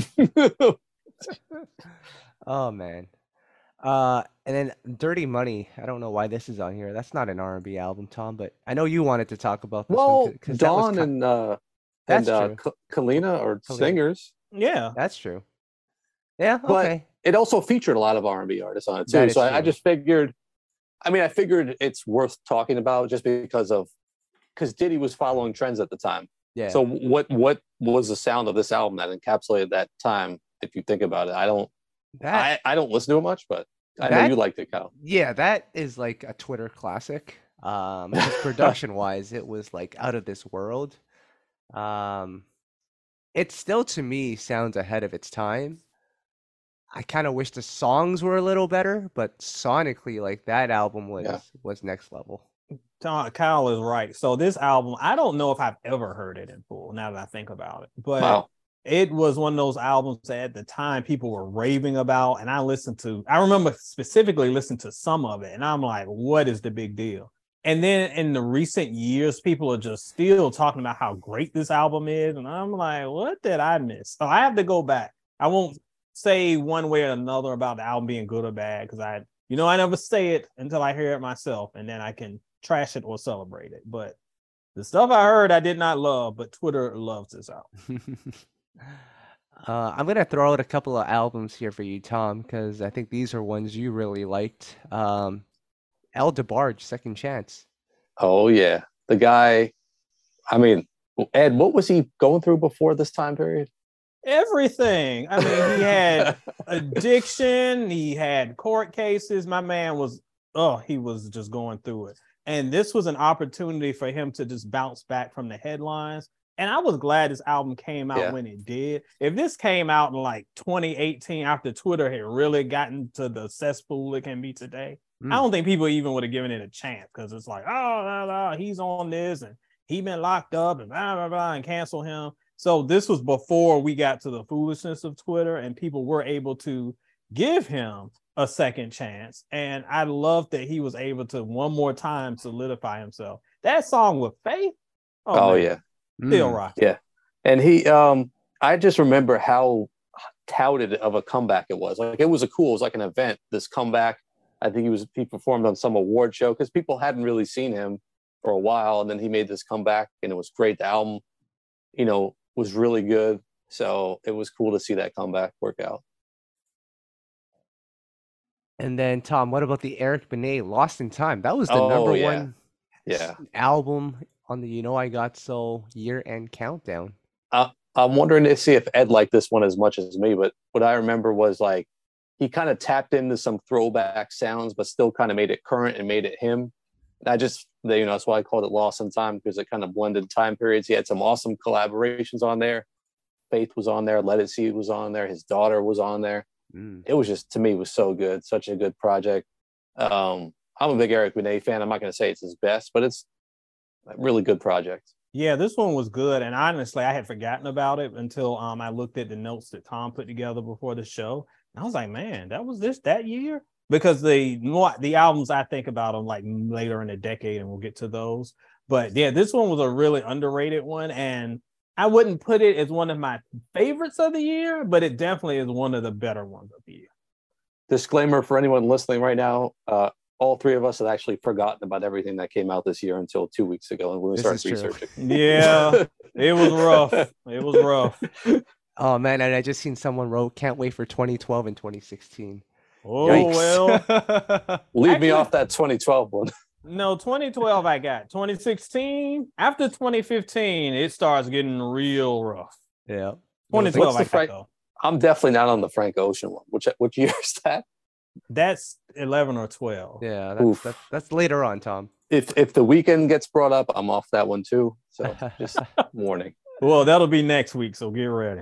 Oh man. And then Dirty Money. I don't know why this is on here. That's not an R&B album, Tom, but I know you wanted to talk about this Well, one, 'cause Dawn that was That's true. Kalina are Kalina. singers, yeah. That's true. Yeah, but okay. it also featured a lot of R&B artists on it That too. is So I true. just figured, I figured it's worth talking about just because Diddy was following trends at the time. Yeah. So what was the sound of this album that encapsulated that time? If you think about it, I don't listen to it much, but I know you liked it, Kyle. Yeah, that is like a Twitter classic. Just production wise, it was like out of this world. It still to me sounds ahead of its time, I kind of wish the songs were a little better, but sonically, like that album Yeah. was next level. Kyle is right. So this album, I don't know if I've ever heard it in full. Now that I think about it, but Wow. it was one of those albums that at the time people were raving about, and I remember specifically listening to some of it, and I'm like, what is the big deal? And then in the recent years, people are just still talking about how great this album is, and I'm like, what did I miss? So I have to go back. I won't say one way or another about the album being good or bad because I never say it until I hear it myself, and then I can trash it or celebrate it. But the stuff I heard, I did not love, but Twitter loves this album. I'm gonna throw out a couple of albums here for you, Tom, because I think these are ones you really liked. El DeBarge, Second Chance. Oh yeah, the guy. I mean, Ed, what was he going through before this time period? Everything. I mean, he had addiction, he had court cases. My man he was just going through it. And this was an opportunity for him to just bounce back from the headlines. And I was glad this album came out when it did. If this came out in like 2018 after Twitter had really gotten to the cesspool it can be today, I don't think people even would have given it a chance because it's like, he's on this and he been locked up and blah, blah, blah, and cancel him. So this was before we got to the foolishness of Twitter and people were able to give him a second chance. And I love that he was able to one more time solidify himself. That song with Faith. Oh yeah. Still rock. Yeah. And he I just remember how touted of a comeback it was. Like it was like an event, this comeback. I think he performed on some award show because people hadn't really seen him for a while. And then he made this comeback and it was great. The album, was really good. So it was cool to see that comeback work out. And then Tom, what about the Eric Benet Lost in Time? That was the number one album on the I Got Soul year-end countdown. I'm wondering to see if Ed liked this one as much as me, but what I remember was like he kind of tapped into some throwback sounds, but still kind of made it current and made it him. That's why I called it Lost in Time because it kind of blended time periods. He had some awesome collaborations on there. Faith was on there. Let It See was on there. His daughter was on there. It was just, to me, it was so good. Such a good project. I'm a big Eric Benet fan. I'm not going to say it's his best, but it's a really good project. Yeah, this one was good. And honestly, I had forgotten about it until I looked at the notes that Tom put together before the show. And I was like, man, that year? Because the albums I think about them like later in the decade, and we'll get to those. But yeah, this one was a really underrated one. And I wouldn't put it as one of my favorites of the year, but it definitely is one of the better ones of the year. Disclaimer for anyone listening right now, all three of us had actually forgotten about everything that came out this year until 2 weeks ago when we started researching. Yeah, it was rough. It was rough. Oh, man, and I just seen someone wrote, can't wait for 2012 and 2016. Oh, yikes. Well. Leave me off that 2012 one. No, 2012 I got. 2016, after 2015, it starts getting real rough. Yeah. 2012 I got, though. I'm definitely not on the Frank Ocean one. Which year is that? That's 11 or 12. Yeah, that's later on, Tom. If The Weeknd gets brought up, I'm off that one too. So just warning. Well, that'll be next week, so get ready.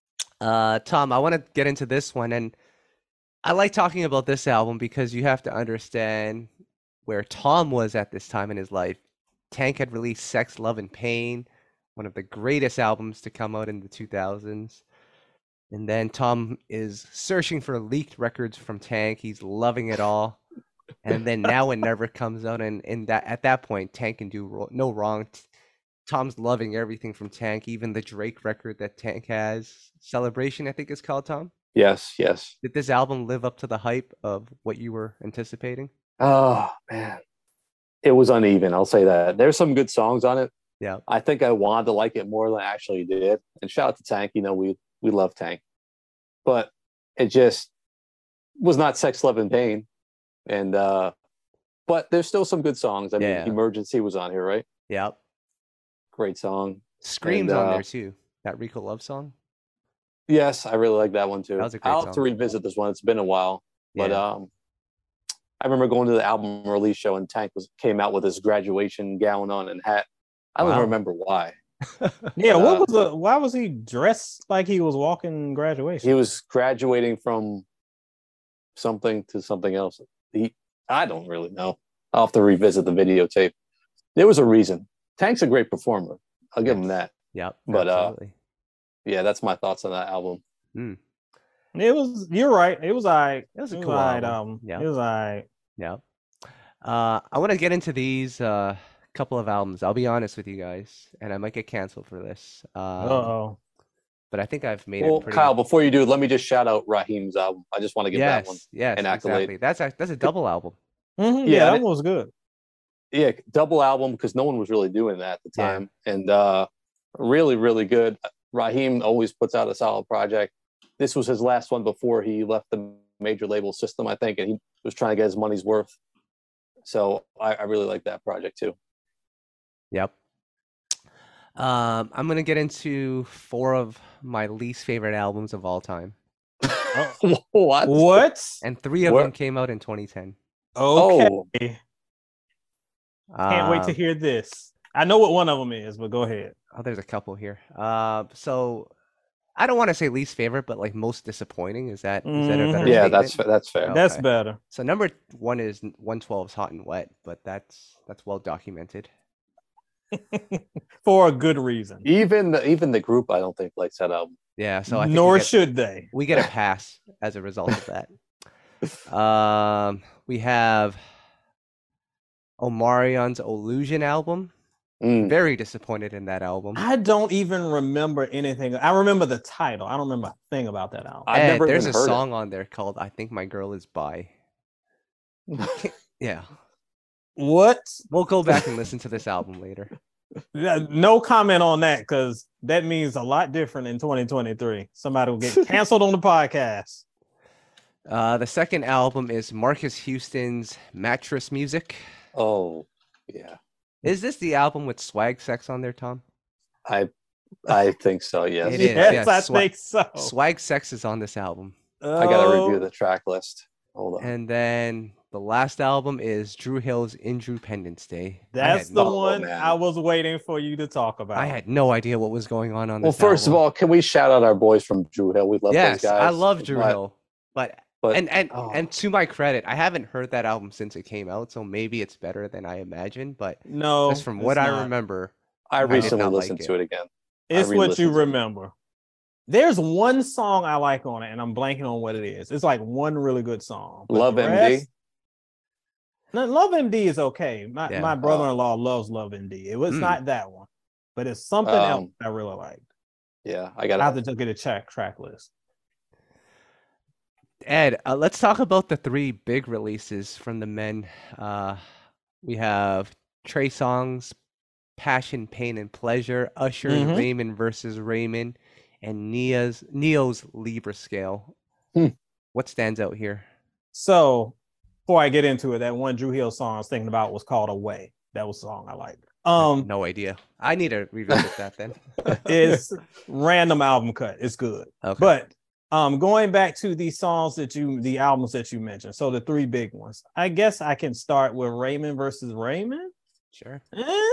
Tom, I want to get into this one, and I like talking about this album because you have to understand where Tom was at this time in his life. Tank had released Sex, Love, and Pain, one of the greatest albums to come out in the 2000s. And then Tom is searching for leaked records from Tank. He's loving it all. And then Now and Never comes out, and at that point, Tank can do no wrong. Tom's loving everything from Tank, even the Drake record that Tank has. Celebration, I think it's called, Tom? Yes. Did this album live up to the hype of what you were anticipating? Oh, man. It was uneven, I'll say that. There's some good songs on it. Yeah. I think I wanted to like it more than I actually did. And shout out to Tank. We love Tank. But it just was not Sex, Love, and Pain. And but there's still some good songs. I mean, Emergency was on here, right? Yep. Great song. Scream's on there too. That Rico Love song. Yes, I really like that one too. That was a great I'll song. have to revisit this one. It's been a while. But I remember going to the album release show and Tank came out with his graduation gown on and hat. I don't even remember why. Yeah, why was he dressed like he was walking graduation? He was graduating from something to something else. I don't really know. I'll have to revisit the videotape. There was a reason. Tank's a great performer. I'll give him Yes. that. Yep, But absolutely. yeah, that's my thoughts on that album. Mm. You're right. It was It was a cool album. It was Yeah. I want to get into these couple of albums. I'll be honest with you guys, and I might get canceled for this. Uh-oh. But I think I've made Well, it pretty. Kyle, before you do, let me just shout out Raheem's album. I just want to give that one Yes, an accolade. exactly. That's a double album. Mm-hmm. Yeah, Yeah, that one was good. Yeah, double album because no one was really doing that at the Yeah. time. And really, really good. Raheem always puts out a solid project. This was his last one before he left the major label system, I think, and he was trying to get his money's worth. So I really like that project too. Yep. I'm gonna get into 4 of my least favorite albums of all time, What? What? and 3 of What? them came out in 2010. Okay. Oh, Can't wait to Um, hear this. I know what one of them is, but go ahead. Oh, there's a couple here. So I don't want to say least favorite, but like most disappointing. Is that a better yeah, statement? that's fair. Oh. That's Okay. better. So number 1 is 112's Hot and Wet, but that's well documented. For a good reason. Even the group, I don't think likes that album. Yeah, so I think Nor should they. we get a pass as a result of that. We have Omarion's Illusion album. Mm. Very disappointed in that album. I don't even remember anything. I remember the title. I don't remember a thing about that album. I've never There's a even heard it. song on there called "I Think My Girl Is Bi." Yeah, What? we'll go back and listen to this album later. No comment on that, because that means a lot different in 2023. Somebody will get canceled on the podcast. The second album is Marcus Houston's Mattress Music. Oh, yeah. Is this the album with Swag Sex on there, Tom? I think so. Yes. It is, Yes, yes. I think so. Swag Sex is on this album. I gotta review the track list. Hold on. And then the last album is Drew Hill's Independence Day. That's I the had, one man. I was waiting for you to talk about. I had no idea what was going on Well, this first of album. all, can we shout out our boys from Drew Hill? We love Yes, those guys. I love Drew Hill, but oh. and to my credit, I haven't heard that album since it came out, so maybe it's better than I imagined. But No, just from what it's I not. remember, I did recently not like listened it. to it again. It's what re-listened you to it. remember. There's one song I like on it, and I'm blanking on what it is. It's like one really good song. But Love the MD. rest- No, Love MD is okay. My Yeah. my brother-in-law loves Love MD. It was Mm. not that one, but it's something else I really liked. Yeah, I I got have to get a track list. Ed, let's talk about the 3 big releases from the men. We have Trey Songz, Passion, Pain, and Pleasure, Usher's Mhm. Raymond versus Raymond, and Neo's Libra Scale. Hmm. What stands out here? So before I get into it, that one Drew Hill song I was thinking about was called Away. That was a song I liked. No idea. I need to revisit that then. It's random album cut. It's good. Okay. But going back to the albums that you mentioned, so the 3 big ones, I guess I can start with Raymond versus Raymond. Sure.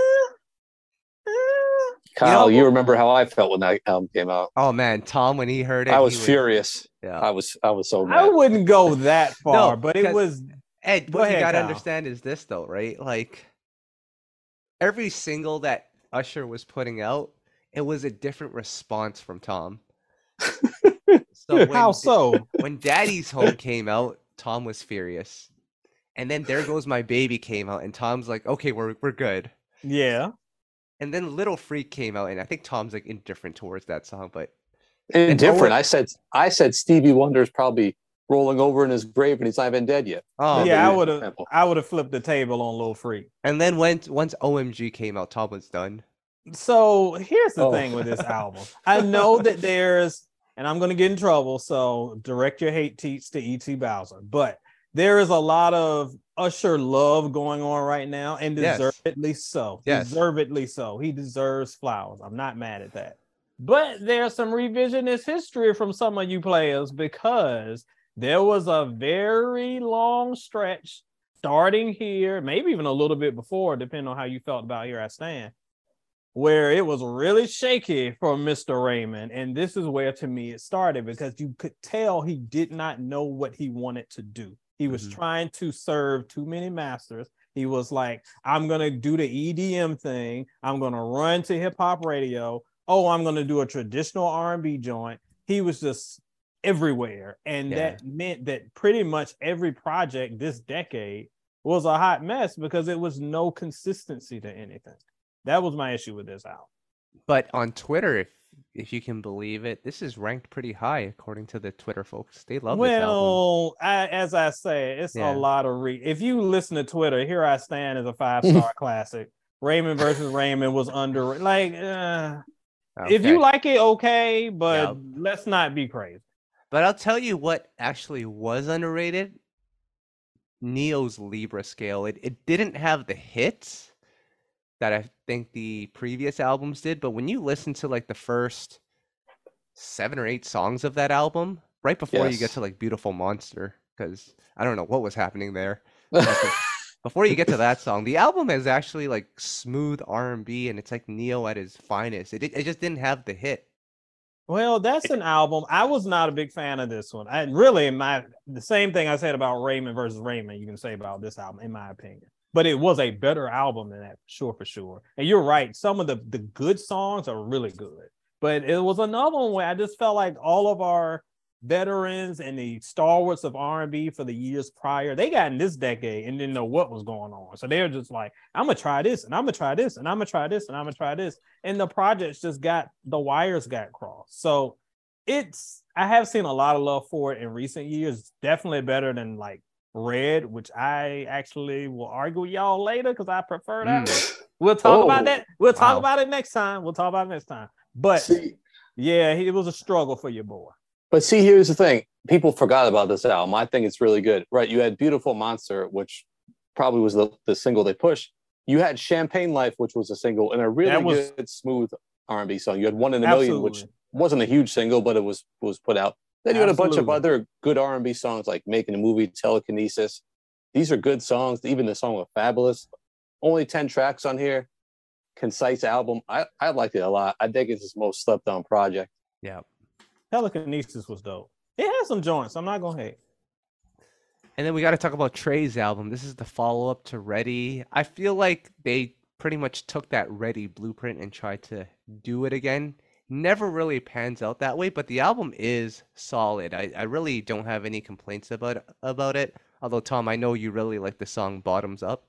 Kyle, You you know- remember how I felt when that album came out? Oh man, Tom, when he heard it, I was he furious. Yeah. I was so I mad. wouldn't go that far, No, but it because- was Ed, Go what you ahead, gotta Kyle. understand is this though, right? Like every single that Usher was putting out, it was a different response from Tom. So how so? when Daddy's Home came out, Tom was furious. And then There Goes My Baby came out, and Tom's like, okay, we're good. Yeah. And then Little Freak came out, and I think Tom's like indifferent towards that song, but Indifferent. I said Stevie Wonder's probably rolling over in his grave and he's not even dead yet. oh Yeah, but I would have flipped the table on Lil Freak. and then once OMG came out, Tom was done. So here's the Oh. thing with this album. I know that there's, and I'm going to get in trouble, so direct your hate tweets to E.T. Bowser, but there is a lot of Usher love going on right now, and Yes. deservedly so. Yes. Deservedly so. He deserves flowers. I'm not mad at that. But there's some revisionist history from some of you players, because there was a very long stretch starting here, maybe even a little bit before, depending on how you felt about Here I Stand, where it was really shaky for Mr. Raymond. And this is where, to me, it started, because you could tell he did not know what he wanted to do. He was trying to serve too many masters. He was like, I'm going to do the EDM thing. I'm going to run to hip hop radio. Oh, I'm going to do a traditional R&B joint. He was just everywhere. And that meant that pretty much every project this decade was a hot mess because it was no consistency to anything. That was my issue with this album. But on Twitter, if you can believe it, this is ranked pretty high according to the Twitter folks. They love this album. Well, as I say, it's a lot of if you listen to Twitter, Here I Stand is a 5-star classic. Raymond versus Raymond was under if you like it, okay, but let's not be crazy. But I'll tell you what actually was underrated. Neo's Libra scale. It didn't have the hits that I think the previous albums did, but when you listen to like the first 7 or 8 songs of that album, right before you get to like Beautiful Monster, because I don't know what was happening there. Before you get to that song, the album is actually like smooth R&B, and it's like Neo at his finest. It just didn't have the hit. Well, that's an album. I was not a big fan of this one. The same thing I said about Raymond versus Raymond, you can say about this album, in my opinion. But it was a better album than that, for sure. And you're right. Some of the good songs are really good. But it was another one where I just felt like all of our veterans and the stalwarts of R&B for the years prior, they got in this decade and didn't know what was going on. So they were just like, I'm going to try this, and I'm going to try this, and I'm going to try this, and I'm going to try this. And the projects just the wires got crossed. So I have seen a lot of love for it in recent years. Definitely better than like Red, which I actually will argue with y'all later because I prefer that. We'll talk about that. We'll talk about it next time. But it was a struggle for your boy. But see, here's the thing. People forgot about this album. I think it's really good. Right. You had Beautiful Monster, which probably was the single they pushed. You had Champagne Life, which was a single, and a really good, smooth R&B song. You had One in a Million, which wasn't a huge single, but it was put out. Then you had a bunch of other good R&B songs like Making a Movie, Telekinesis. These are good songs. Even the song with Fabulous. Only 10 tracks on here. Concise album. I liked it a lot. I think it's his most slept on project. Yeah. Telekinesis was dope. It had some joints. I'm not going to hate. And then we got to talk about Trey's album. This is the follow-up to Ready. I feel like they pretty much took that Ready blueprint and tried to do it again. Never really pans out that way, but the album is solid. I really don't have any complaints about it. Although, Tom, I know you really like the song Bottoms Up.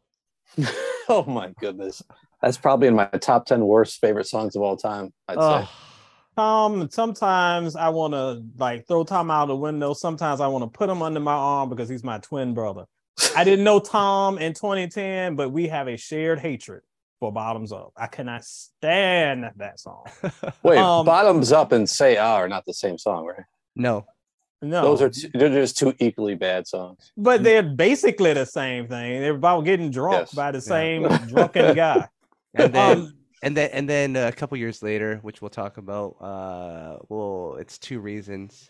Oh my goodness. That's probably in my top 10 worst favorite songs of all time, I'd say. Tom, sometimes I want to like throw Tom out the window. Sometimes I want to put him under my arm because he's my twin brother. I didn't know Tom in 2010, but we have a shared hatred for Bottoms Up. I cannot stand that song. Wait, Bottoms Up and Say Ah are not the same song, right? No. Those are they're just two equally bad songs. But they're basically the same thing. They're about getting drunk by the same drunken guy. And then a couple years later, which we'll talk about, it's 2 reasons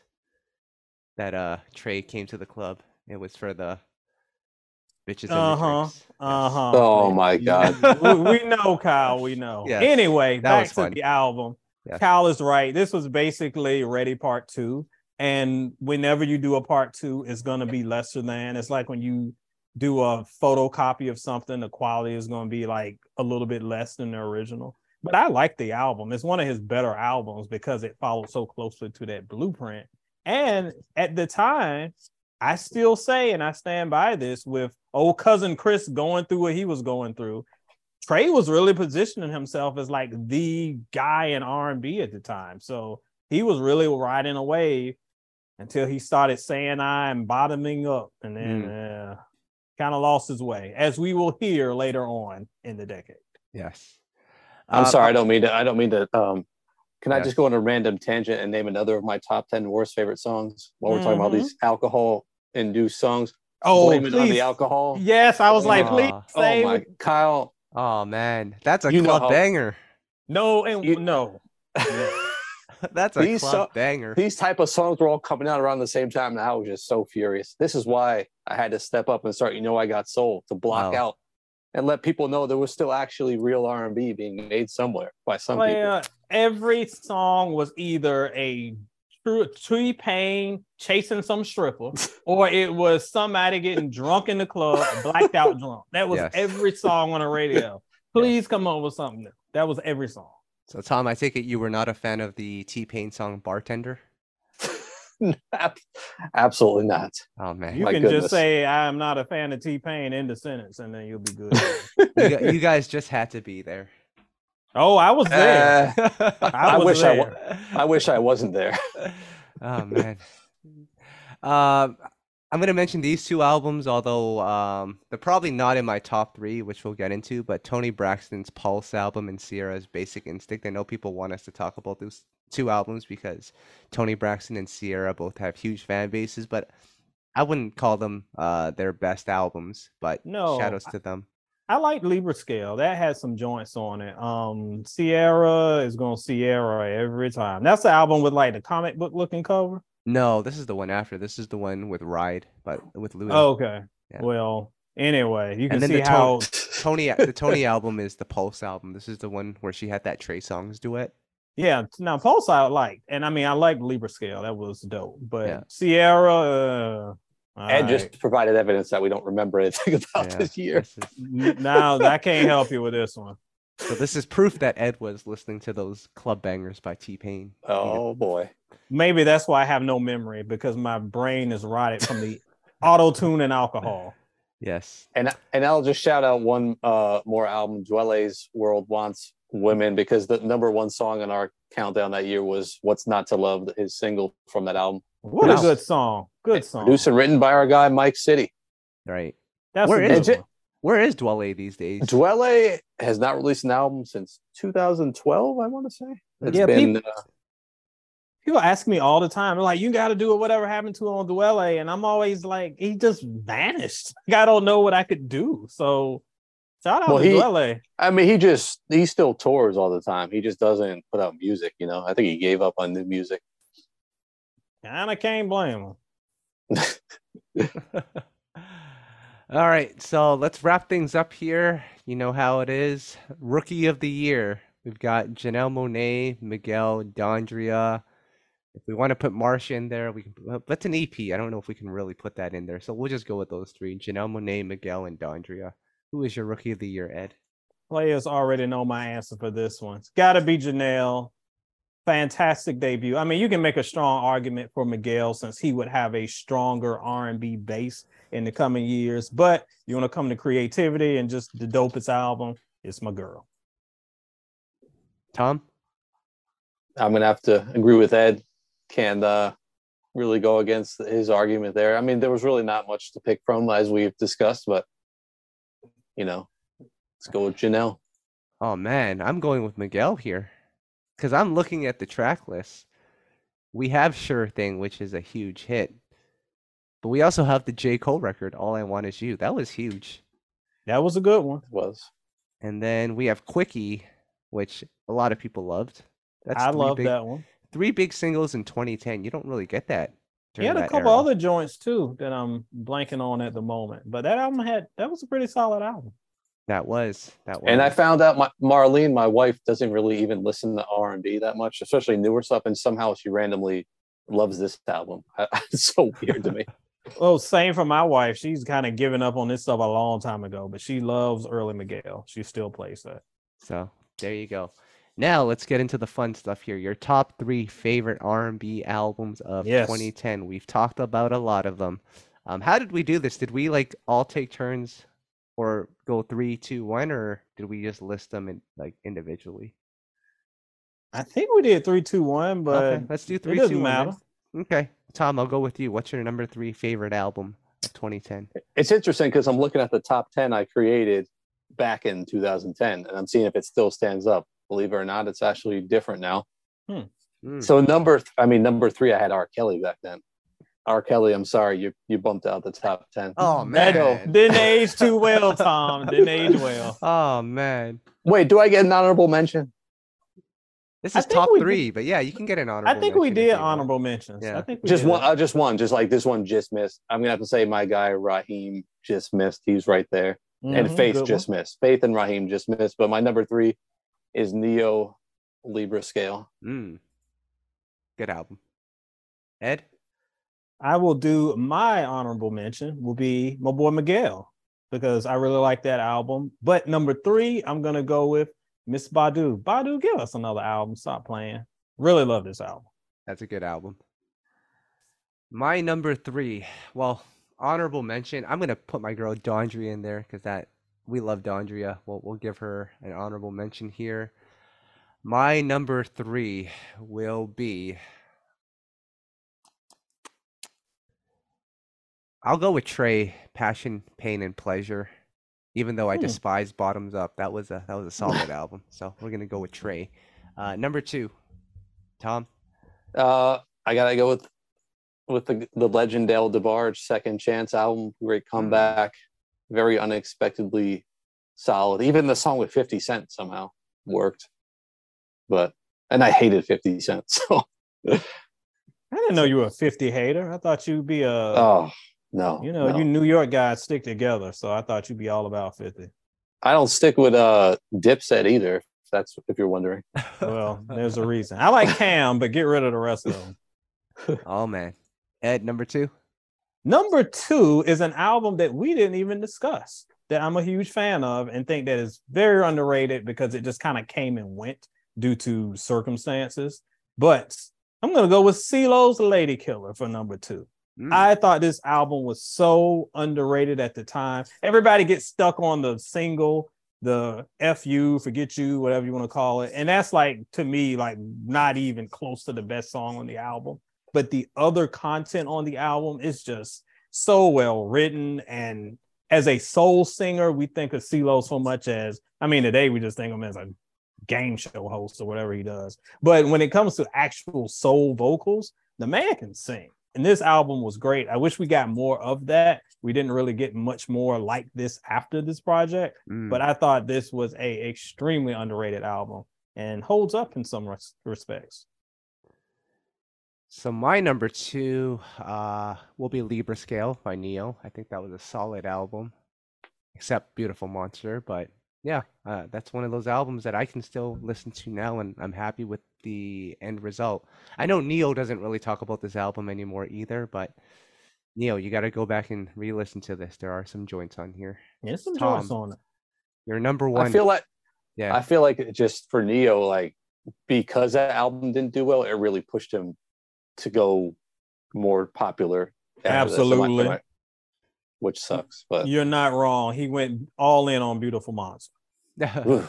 that Trey came to the club. It was for the bitches and the drinks. Oh my God. we know, Kyle. We know. Yes. Anyway, back to the album. Yes. Kyle is right. This was basically Ready Part 2. And whenever you do a Part 2, it's going to be lesser than. It's like when you do a photocopy of something, the quality is going to be like a little bit less than the original. But I like the album. It's one of his better albums because it followed so closely to that blueprint. And at the time, I still say, and I stand by this, with old cousin Chris going through what he was going through, Trey was really positioning himself as like the guy in R&B at the time. So he was really riding a wave until he started saying I and bottoming up, and then kind of lost his way, as we will hear later on in the decade. Yes. I'm sorry, I don't mean to. Can I just go on a random tangent and name another of my top 10 worst favorite songs while we're talking about these alcohol-induced songs? Oh, Blame it on the alcohol. Yes, I was like, please say. Oh my, Kyle. Oh man, that's a club banger. No. That's a club banger. These type of songs were all coming out around the same time, and I was just so furious. This is why I had to step up and start I Got Soul to block out and let people know there was still actually real R&B being made somewhere by some people. Every song was either a T-Pain chasing some stripper, or it was somebody getting drunk in the club, blacked out drunk. That was every song on the radio. Please come up with something new. That was every song. So, Tom, I take it you were not a fan of the T-Pain song "Bartender"? Absolutely not. Oh man, you can just say I'm not a fan of T-Pain in the sentence, and then you'll be good. you guys just had to be there. Oh, I was there. I wish I wasn't there. Oh man. I'm gonna mention these two albums, although they're probably not in my top 3, which we'll get into. But Tony Braxton's Pulse album and Sierra's Basic Instinct. I know people want us to talk about those 2 albums because Tony Braxton and Sierra both have huge fan bases, but I wouldn't call them their best albums. But no, shout outs to them. I like Libra Scale. That has some joints on it. Sierra is going Sierra every time. That's the album with like the comic book looking cover. No, this is the one after. This is the one with Ride, but with Louis. Oh, okay. Yeah. Well, anyway, you can see the how the Tony album is the Pulse album. This is the one where she had that Trey Songz duet. Yeah, now Pulse I like, and I mean I like Libra Scale. That was dope. But Sierra, Ed just provided evidence that we don't remember anything about this year. Now I can't help you with this one. So this is proof that Ed was listening to those club bangers by T-Pain. Oh boy. Maybe that's why I have no memory, because my brain is rotted from the auto-tune and alcohol. Yes. And I'll just shout out one more album, Dwele's World Wants Women, because the number 1 song on our countdown that year was What's Not to Love, his single from that album. What a good song. Good song. Produced and written by our guy, Mike City. Right. Where is Dwele these days? Dwele has not released an album since 2012, I want to say. People ask me all the time, they're like, you got to do it, whatever happened to on Dwele. And I'm always like, he just vanished. I don't know what I could do. So shout out to Dwele. I mean, he still tours all the time. He just doesn't put out music, you know. I think he gave up on new music. And I can't blame him. All right, so let's wrap things up here. You know how it is. Rookie of the Year. We've got Janelle Monáe, Miguel, Dondria. If we want to put Marsha in there, we can. That's an EP. I don't know if we can really put that in there. So we'll just go with those 3: Janelle Monáe, Miguel, and Dondria. Who is your Rookie of the Year, Ed? Players already know my answer for this one. It's got to be Janelle. Fantastic debut. I mean, you can make a strong argument for Miguel since he would have a stronger R&B base in the coming years. But you want to come to creativity and just the dopest album, it's my girl. Tom? I'm going to have to agree with Ed. Can't really go against his argument there. I mean, there was really not much to pick from, as we've discussed, but, you know, let's go with Janelle. Oh, man, I'm going with Miguel here because I'm looking at the track list. We have Sure Thing, which is a huge hit, but we also have the J. Cole record, All I Want Is You. That was huge. That was a good one. It was. And then we have Quickie, which a lot of people loved. I love that one. 3 big singles in 2010. You don't really get that. He had a couple other joints too that I'm blanking on at the moment, but that was a pretty solid album. That was. And I found out Marlene, my wife, doesn't really even listen to R&B that much, especially newer stuff, and somehow she randomly loves this album. It's so weird to me. Well, same for my wife. She's kind of given up on this stuff a long time ago, but she loves early Miguel. She still plays that. So there you go. Now let's get into the fun stuff here. Your top 3 favorite R&B albums of 2010. We've talked about a lot of them. How did we do this? Did we all take turns, or go 3, 2, 1, or did we just list them individually? I think we did 3, 2, 1, but okay, let's do 3, 2, 1. Matter. Okay, Tom, I'll go with you. What's your number 3 favorite album of 2010? It's interesting because I'm looking at the top 10 I created back in 2010, and I'm seeing if it still stands up. Believe it or not, it's actually different now. So number 3, I had R. Kelly back then. R. Kelly, I'm sorry, you bumped out the top 10. Oh man, didn't age too well, Tom. Didn't age well. Oh man. Wait, do I get an honorable mention? This is top 3, but yeah, you can get an honorable. I think we did honorable mentions. Yeah. I think we just did. one. Just one. Just like this one just missed. I'm gonna have to say my guy Raheem just missed. He's right there. and Faith Good just one. missed. Faith and Raheem just missed. But my number 3 is Neo Libra Scale. Mm, good album. Ed? I will do my honorable mention will be my boy Miguel because I really like that album. But number 3, I'm gonna go with Miss Badu. Badu, give us another album. Stop playing. Really love this album. That's a good album. My number 3, well, honorable mention. I'm gonna put my girl Dondria in there because we love Dondria. We'll give her an honorable mention here. My number 3 will be. I'll go with Trey. Passion, Pain, and Pleasure. Even though I despise Bottoms Up, that was a solid album. So we're gonna go with Trey. Number 2, Tom. I gotta go with the legend Dale DeBarge Second Chance album. Great comeback, very unexpectedly solid. Even the song with 50 Cent somehow worked. And I hated 50 Cent. So I didn't know you were a 50 hater. I thought you'd be no. You New York guys stick together, so I thought you'd be all about 50. I don't stick with Dipset either. If you're wondering. Well, there's a reason. I like Cam, but get rid of the rest of them. Oh man. Ed, number 2. Number 2 is an album that we didn't even discuss that I'm a huge fan of and think that is very underrated because it just kind of came and went due to circumstances. But I'm going to go with CeeLo's Lady Killer for number 2. I thought this album was so underrated at the time. Everybody gets stuck on the single, the F you, forget you, whatever you want to call it. And that's like, to me, like not even close to the best song on the album. But the other content on the album is just so well written. And as a soul singer, we think of CeeLo so much as, today we just think of him as a game show host or whatever he does. But when it comes to actual soul vocals, the man can sing. And this album was great. I wish we got more of that. We didn't really get much more like this after this project, but I thought this was a extremely underrated album and holds up in some respects. So my number 2 will be Libra Scale by Neo. I think that was a solid album, except Beautiful Monster. But yeah, that's one of those albums that I can still listen to now, and I'm happy with the end result. I know Neo doesn't really talk about this album anymore either, but Neo, you got to go back and re-listen to this. There are some joints on here. There's some Tom, joints on it. Your number 1. I feel like it just for Neo, like because that album didn't do well, it really pushed him to go more popular. Absolutely. Which sucks, but you're not wrong. He went all in on Beautiful Monster. Number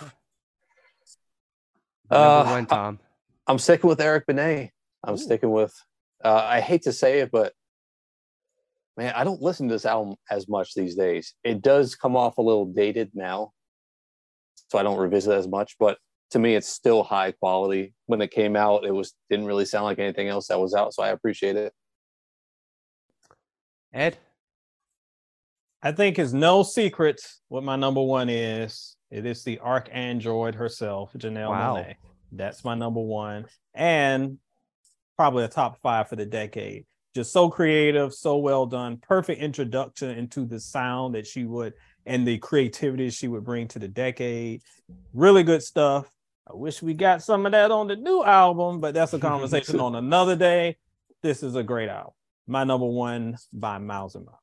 1, Tom. I'm sticking with Eric Benet. I'm sticking with. I hate to say it, but man, I don't listen to this album as much these days. It does come off a little dated now, so I don't revisit it as much. But to me, it's still high quality. When it came out, didn't really sound like anything else that was out, so I appreciate it. Ed? I think it's no secret what my number 1 is. It is the Archandroid herself, Janelle Monáe. That's my number 1. And probably a top 5 for the decade. Just so creative, so well done. Perfect introduction into the sound that she would and the creativity she would bring to the decade. Really good stuff. I wish we got some of that on the new album, but that's a conversation on another day. This is a great album. My number 1 by miles and miles.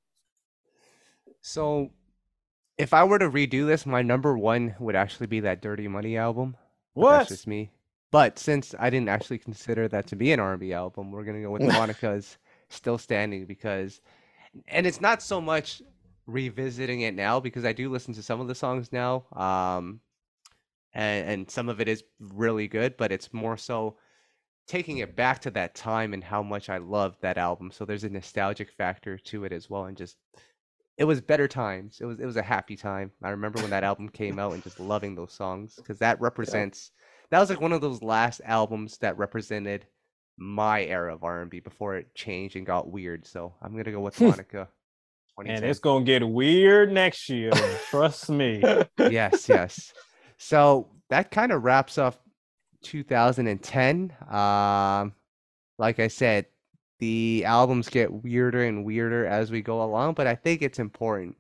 So if I were to redo this, my number 1 would actually be that Dirty Money album. What? That's just me. But since I didn't actually consider that to be an R&B album, we're going to go with Monica's Still Standing and it's not so much revisiting it now because I do listen to some of the songs now. And some of it is really good, but it's more so taking it back to that time and how much I loved that album. So there's a nostalgic factor to it as well. And just, it was better times. It was a happy time. I remember when that album came out and just loving those songs because that represents, that was like one of those last albums that represented my era of R&B before it changed and got weird. So I'm going to go with Monica. And it's going to get weird next year. Trust me. Yes. So that kind of wraps up 2010. Like I said, the albums get weirder and weirder as we go along, but I think it's important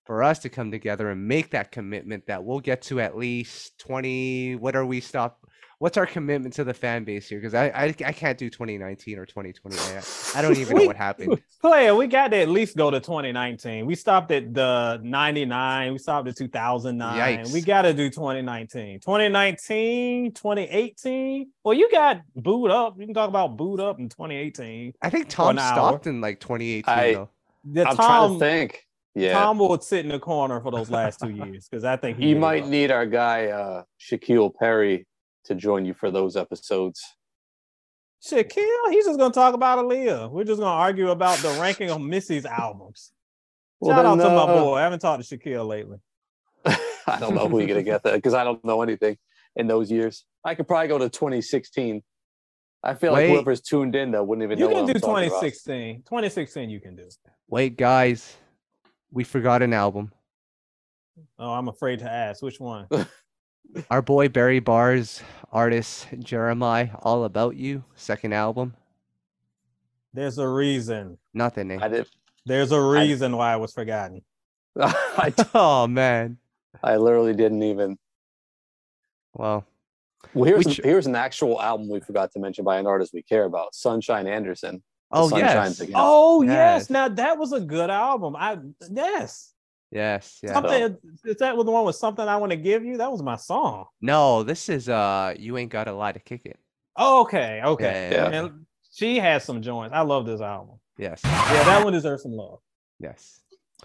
for us to come together and make that commitment that we'll get to at least 20. What are we stop? What's our commitment to the fan base here? Because I can't do 2019 or 2020. I don't even know what happened. Player, we got to at least go to 2019. We stopped at the 99. We stopped at 2009. Yikes. We got to do 2019. 2019, 2018. Well, you got booed up. You can talk about booed up in 2018. I think For Tom an hour. stopped in like 2018 though. I'm trying to think. Yeah, Tom would sit in the corner for those last 2 years because I think you might need our guy Shaquille Perry to join you for those episodes. Shaquille, he's just gonna talk about Aaliyah. We're just gonna argue about the ranking of Missy's albums. Well, Shout out then, to my boy. I haven't talked to Shaquille lately. I don't know who you're gonna get that because I don't know anything in those years. I could probably go to 2016. I feel like whoever's tuned in though wouldn't even You know. can what do I'm talking 2016. 2016 you can do. Wait, guys, we forgot an album. Oh, I'm afraid to ask. Which one? Our boy Barry Barr's artist Jeremiah, All About You, second album. There's a reason. Nothing. about. I did. There's a reason why it was forgotten. Oh man. I literally didn't even. Well, Well, here's an actual album we forgot to mention by an artist we care about, Sunshine Anderson. oh Sun yes, Shines Again. Oh yes. Yes. Now that was a good album. yes, yeah. Something is that the one with Something I Want to Give You? That was my song. No, this is You Ain't Gotta Lie to Kick It. Oh, okay. Yeah. And she has some joints. I love this album. Yes, Yeah, that one deserves some love. yes.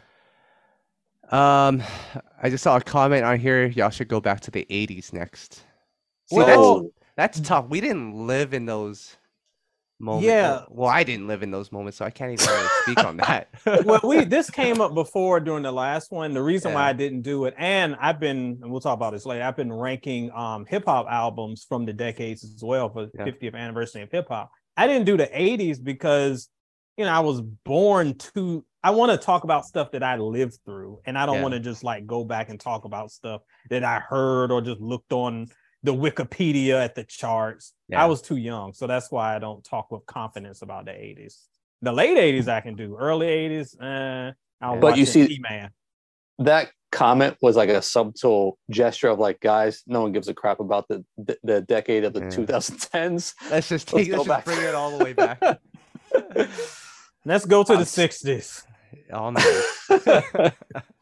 I just saw a comment on here. Y'all should go back to the 80s next. See, Well, that's tough. We didn't live in those moments. Yeah. Well, I didn't live in those moments, so I can't even really speak on that. well, this came up before during the last one. The reason why Yeah. I didn't do it, and we'll talk about this later. I've been ranking hip hop albums from the decades as well for the Yeah. 50th anniversary of hip hop. I didn't do the 80s because I was born to. I want to talk about stuff that I lived through, and I don't Yeah. want to just like go back and talk about stuff that I heard or just looked on the Wikipedia at the charts. Yeah. I was too young, so that's why I don't talk with confidence about the 80s. The late 80s I can do. Early 80s, I was But you watching see- He-Man. That comment was like a subtle gesture of like, guys, no one gives a crap about the decade of the Yeah. 2010s. Let's just Let's go back. bring it all the way back. Let's go to I'm the s- 60s. Oh man.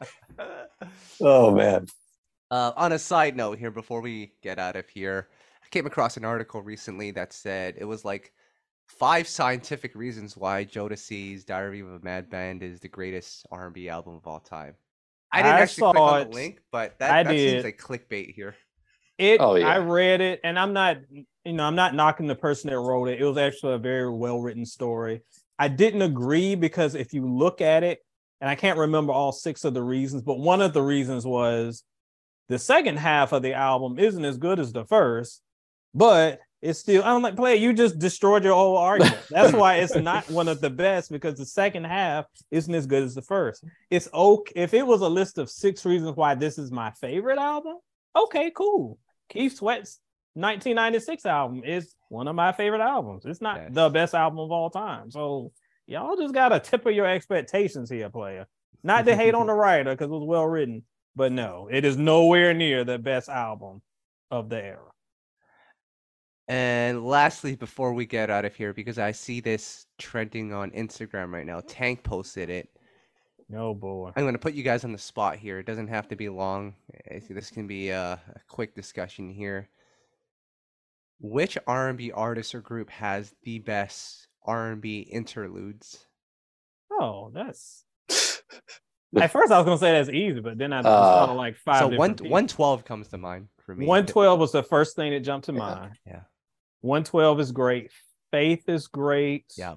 Oh man. On a side note here, before we get out of here, I came across an article recently that said it was like 5 scientific reasons why Jodeci's Diary of a Mad Band is the greatest R&B album of all time. I didn't I actually click saw on it. the link, but I that seems did. like clickbait here. Oh, yeah. I read it, and I'm not knocking the person that wrote it. It was actually a very well-written story. I didn't agree because if you look at it, and I can't remember all 6 of the reasons, but one of the reasons was the second half of the album isn't as good as the first, but it's still, I'm like, play, you just destroyed your whole argument. That's why it's not one of the best, because the second half isn't as good as the first. It's okay. If it was a list of 6 reasons why this is my favorite album, okay, cool. Keith Sweat's 1996 album is one of my favorite albums. It's not Yes. the best album of all time. So y'all just got to temper your expectations here, player. Not to hate on the writer because it was well written, but no, it is nowhere near the best album of the era. And lastly, before we get out of here, because I see this trending on Instagram right now, Tank posted it. Oh boy. I'm going to put you guys on the spot here. It doesn't have to be long. This can be a quick discussion here. Which R&B artist or group has the best R&B interludes? Oh, that's. At first, I was gonna say that's easy, but then I thought of like 5. So different people. 112 comes to mind for me. 112 was the first thing that jumped to Yeah. mind. Yeah. 112 is great. Faith is great. Yeah.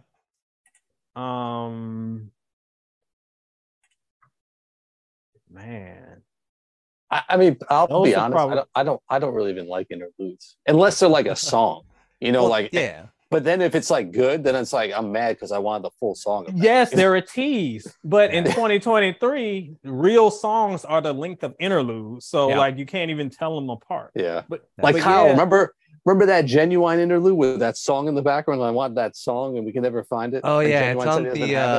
Man. I mean, I'll Those be are honest. probably- I don't really even like interludes unless they're like a song. Well, like yeah. But then if it's like good, then it's like I'm mad because I wanted the full song. of that. Yes, they're a tease, but in Yeah. 2023, real songs are the length of interludes, so Yeah. like you can't even tell them apart. Yeah. But Like but Kyle, yeah. remember that Genuine interlude with that song in the background? I want that song and we can never find it. Oh And yeah, it's Genuine said on he doesn't the have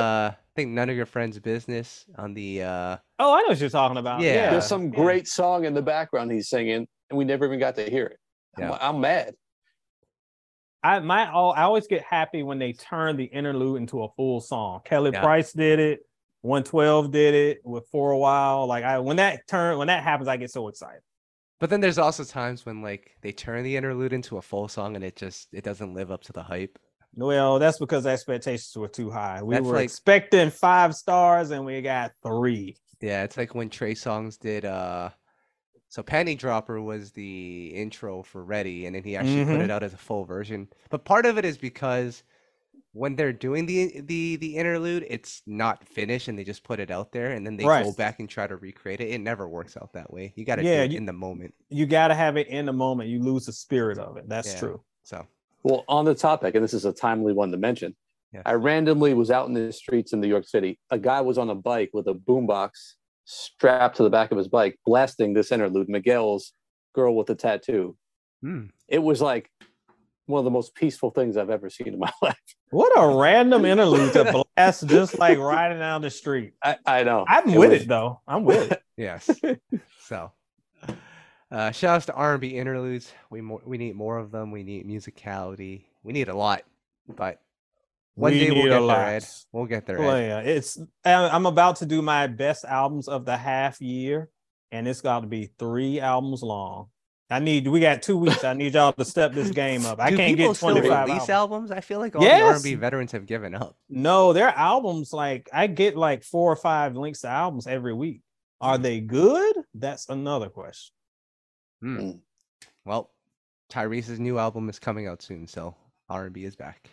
think None of Your Friends' Business on the Oh, I know what you're talking about. Yeah. Yeah. There's some great song in the background he's singing, and we never even got to hear it. Yeah. I'm mad. I always get happy when they turn the interlude into a full song. Kelly Yeah. Price did it. 112 did it with For a While. Like when that happens, I get so excited. But then there's also times when like they turn the interlude into a full song and it doesn't live up to the hype. Well, that's because expectations were too high. We That's were like- expecting 5 stars and we got 3. Yeah, it's like when Trey Songz did so Panty Dropper was the intro for Ready, and then he actually put Mhm. it out as a full version. But part of it is because when they're doing the interlude, it's not finished and they just put it out there and then they Right. go back and try to recreate it. It never works out that way. You got to do Yeah, it you- in the moment. You got to have it in the moment. You lose the spirit of it. That's Yeah. true. So, Well, on the topic, and this is a timely one to mention, yes. I randomly was out in the streets in New York City. A guy was on a bike with a boombox strapped to the back of his bike, blasting this interlude, Miguel's Girl with a Tattoo. Hmm. It was like one of the most peaceful things I've ever seen in my life. What a random interlude to blast just like riding down the street. I know. I'm It with was- it though. I'm with it. Yes. So, shout outs to R&B interludes. We need more of them. We need musicality. We need a lot, but one We day we'll need get a there, lot. Ed. We'll get there, Well, Ed. yeah, I'm about to do my best albums of the half year, and it's got to be 3 albums long. We got 2 weeks. I need y'all to step this game up. I Do can't people get still 25 release albums. albums? I feel like all the Yes. R&B veterans have given up. No, their albums, like I get like 4 or 5 links to albums every week. Are they good? That's another question. Well, Tyrese's new album is coming out soon, so R&B is back.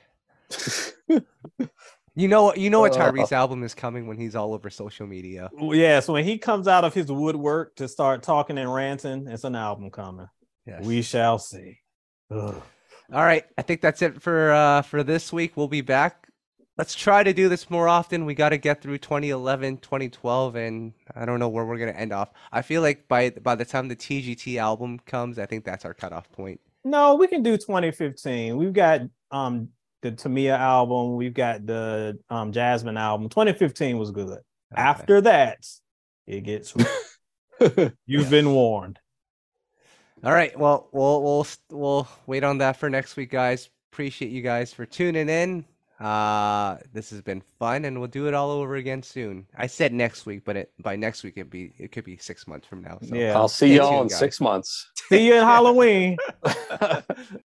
You know what Tyrese album is coming when he's all over social media. Yeah, so when he comes out of his woodwork to start talking and ranting, it's an album coming. Yes. We shall see. Ugh. All right, I think that's it for this week. We'll be back. Let's try to do this more often. We got to get through 2011, 2012, and I don't know where we're gonna end off. I feel like by the time the TGT album comes, I think that's our cutoff point. No, we can do 2015. We've got the Tamia album. We've got the Jasmine album. 2015 was good. Okay. After that, it gets. You've been warned. All right. Well, we'll wait on that for next week, guys. Appreciate you guys for tuning in. This has been fun, and we'll do it all over again soon. I said next week, but by next week it could be 6 months from now. So Yeah. I'll see Stay y'all tuned, in guys. 6 months. See you in Halloween.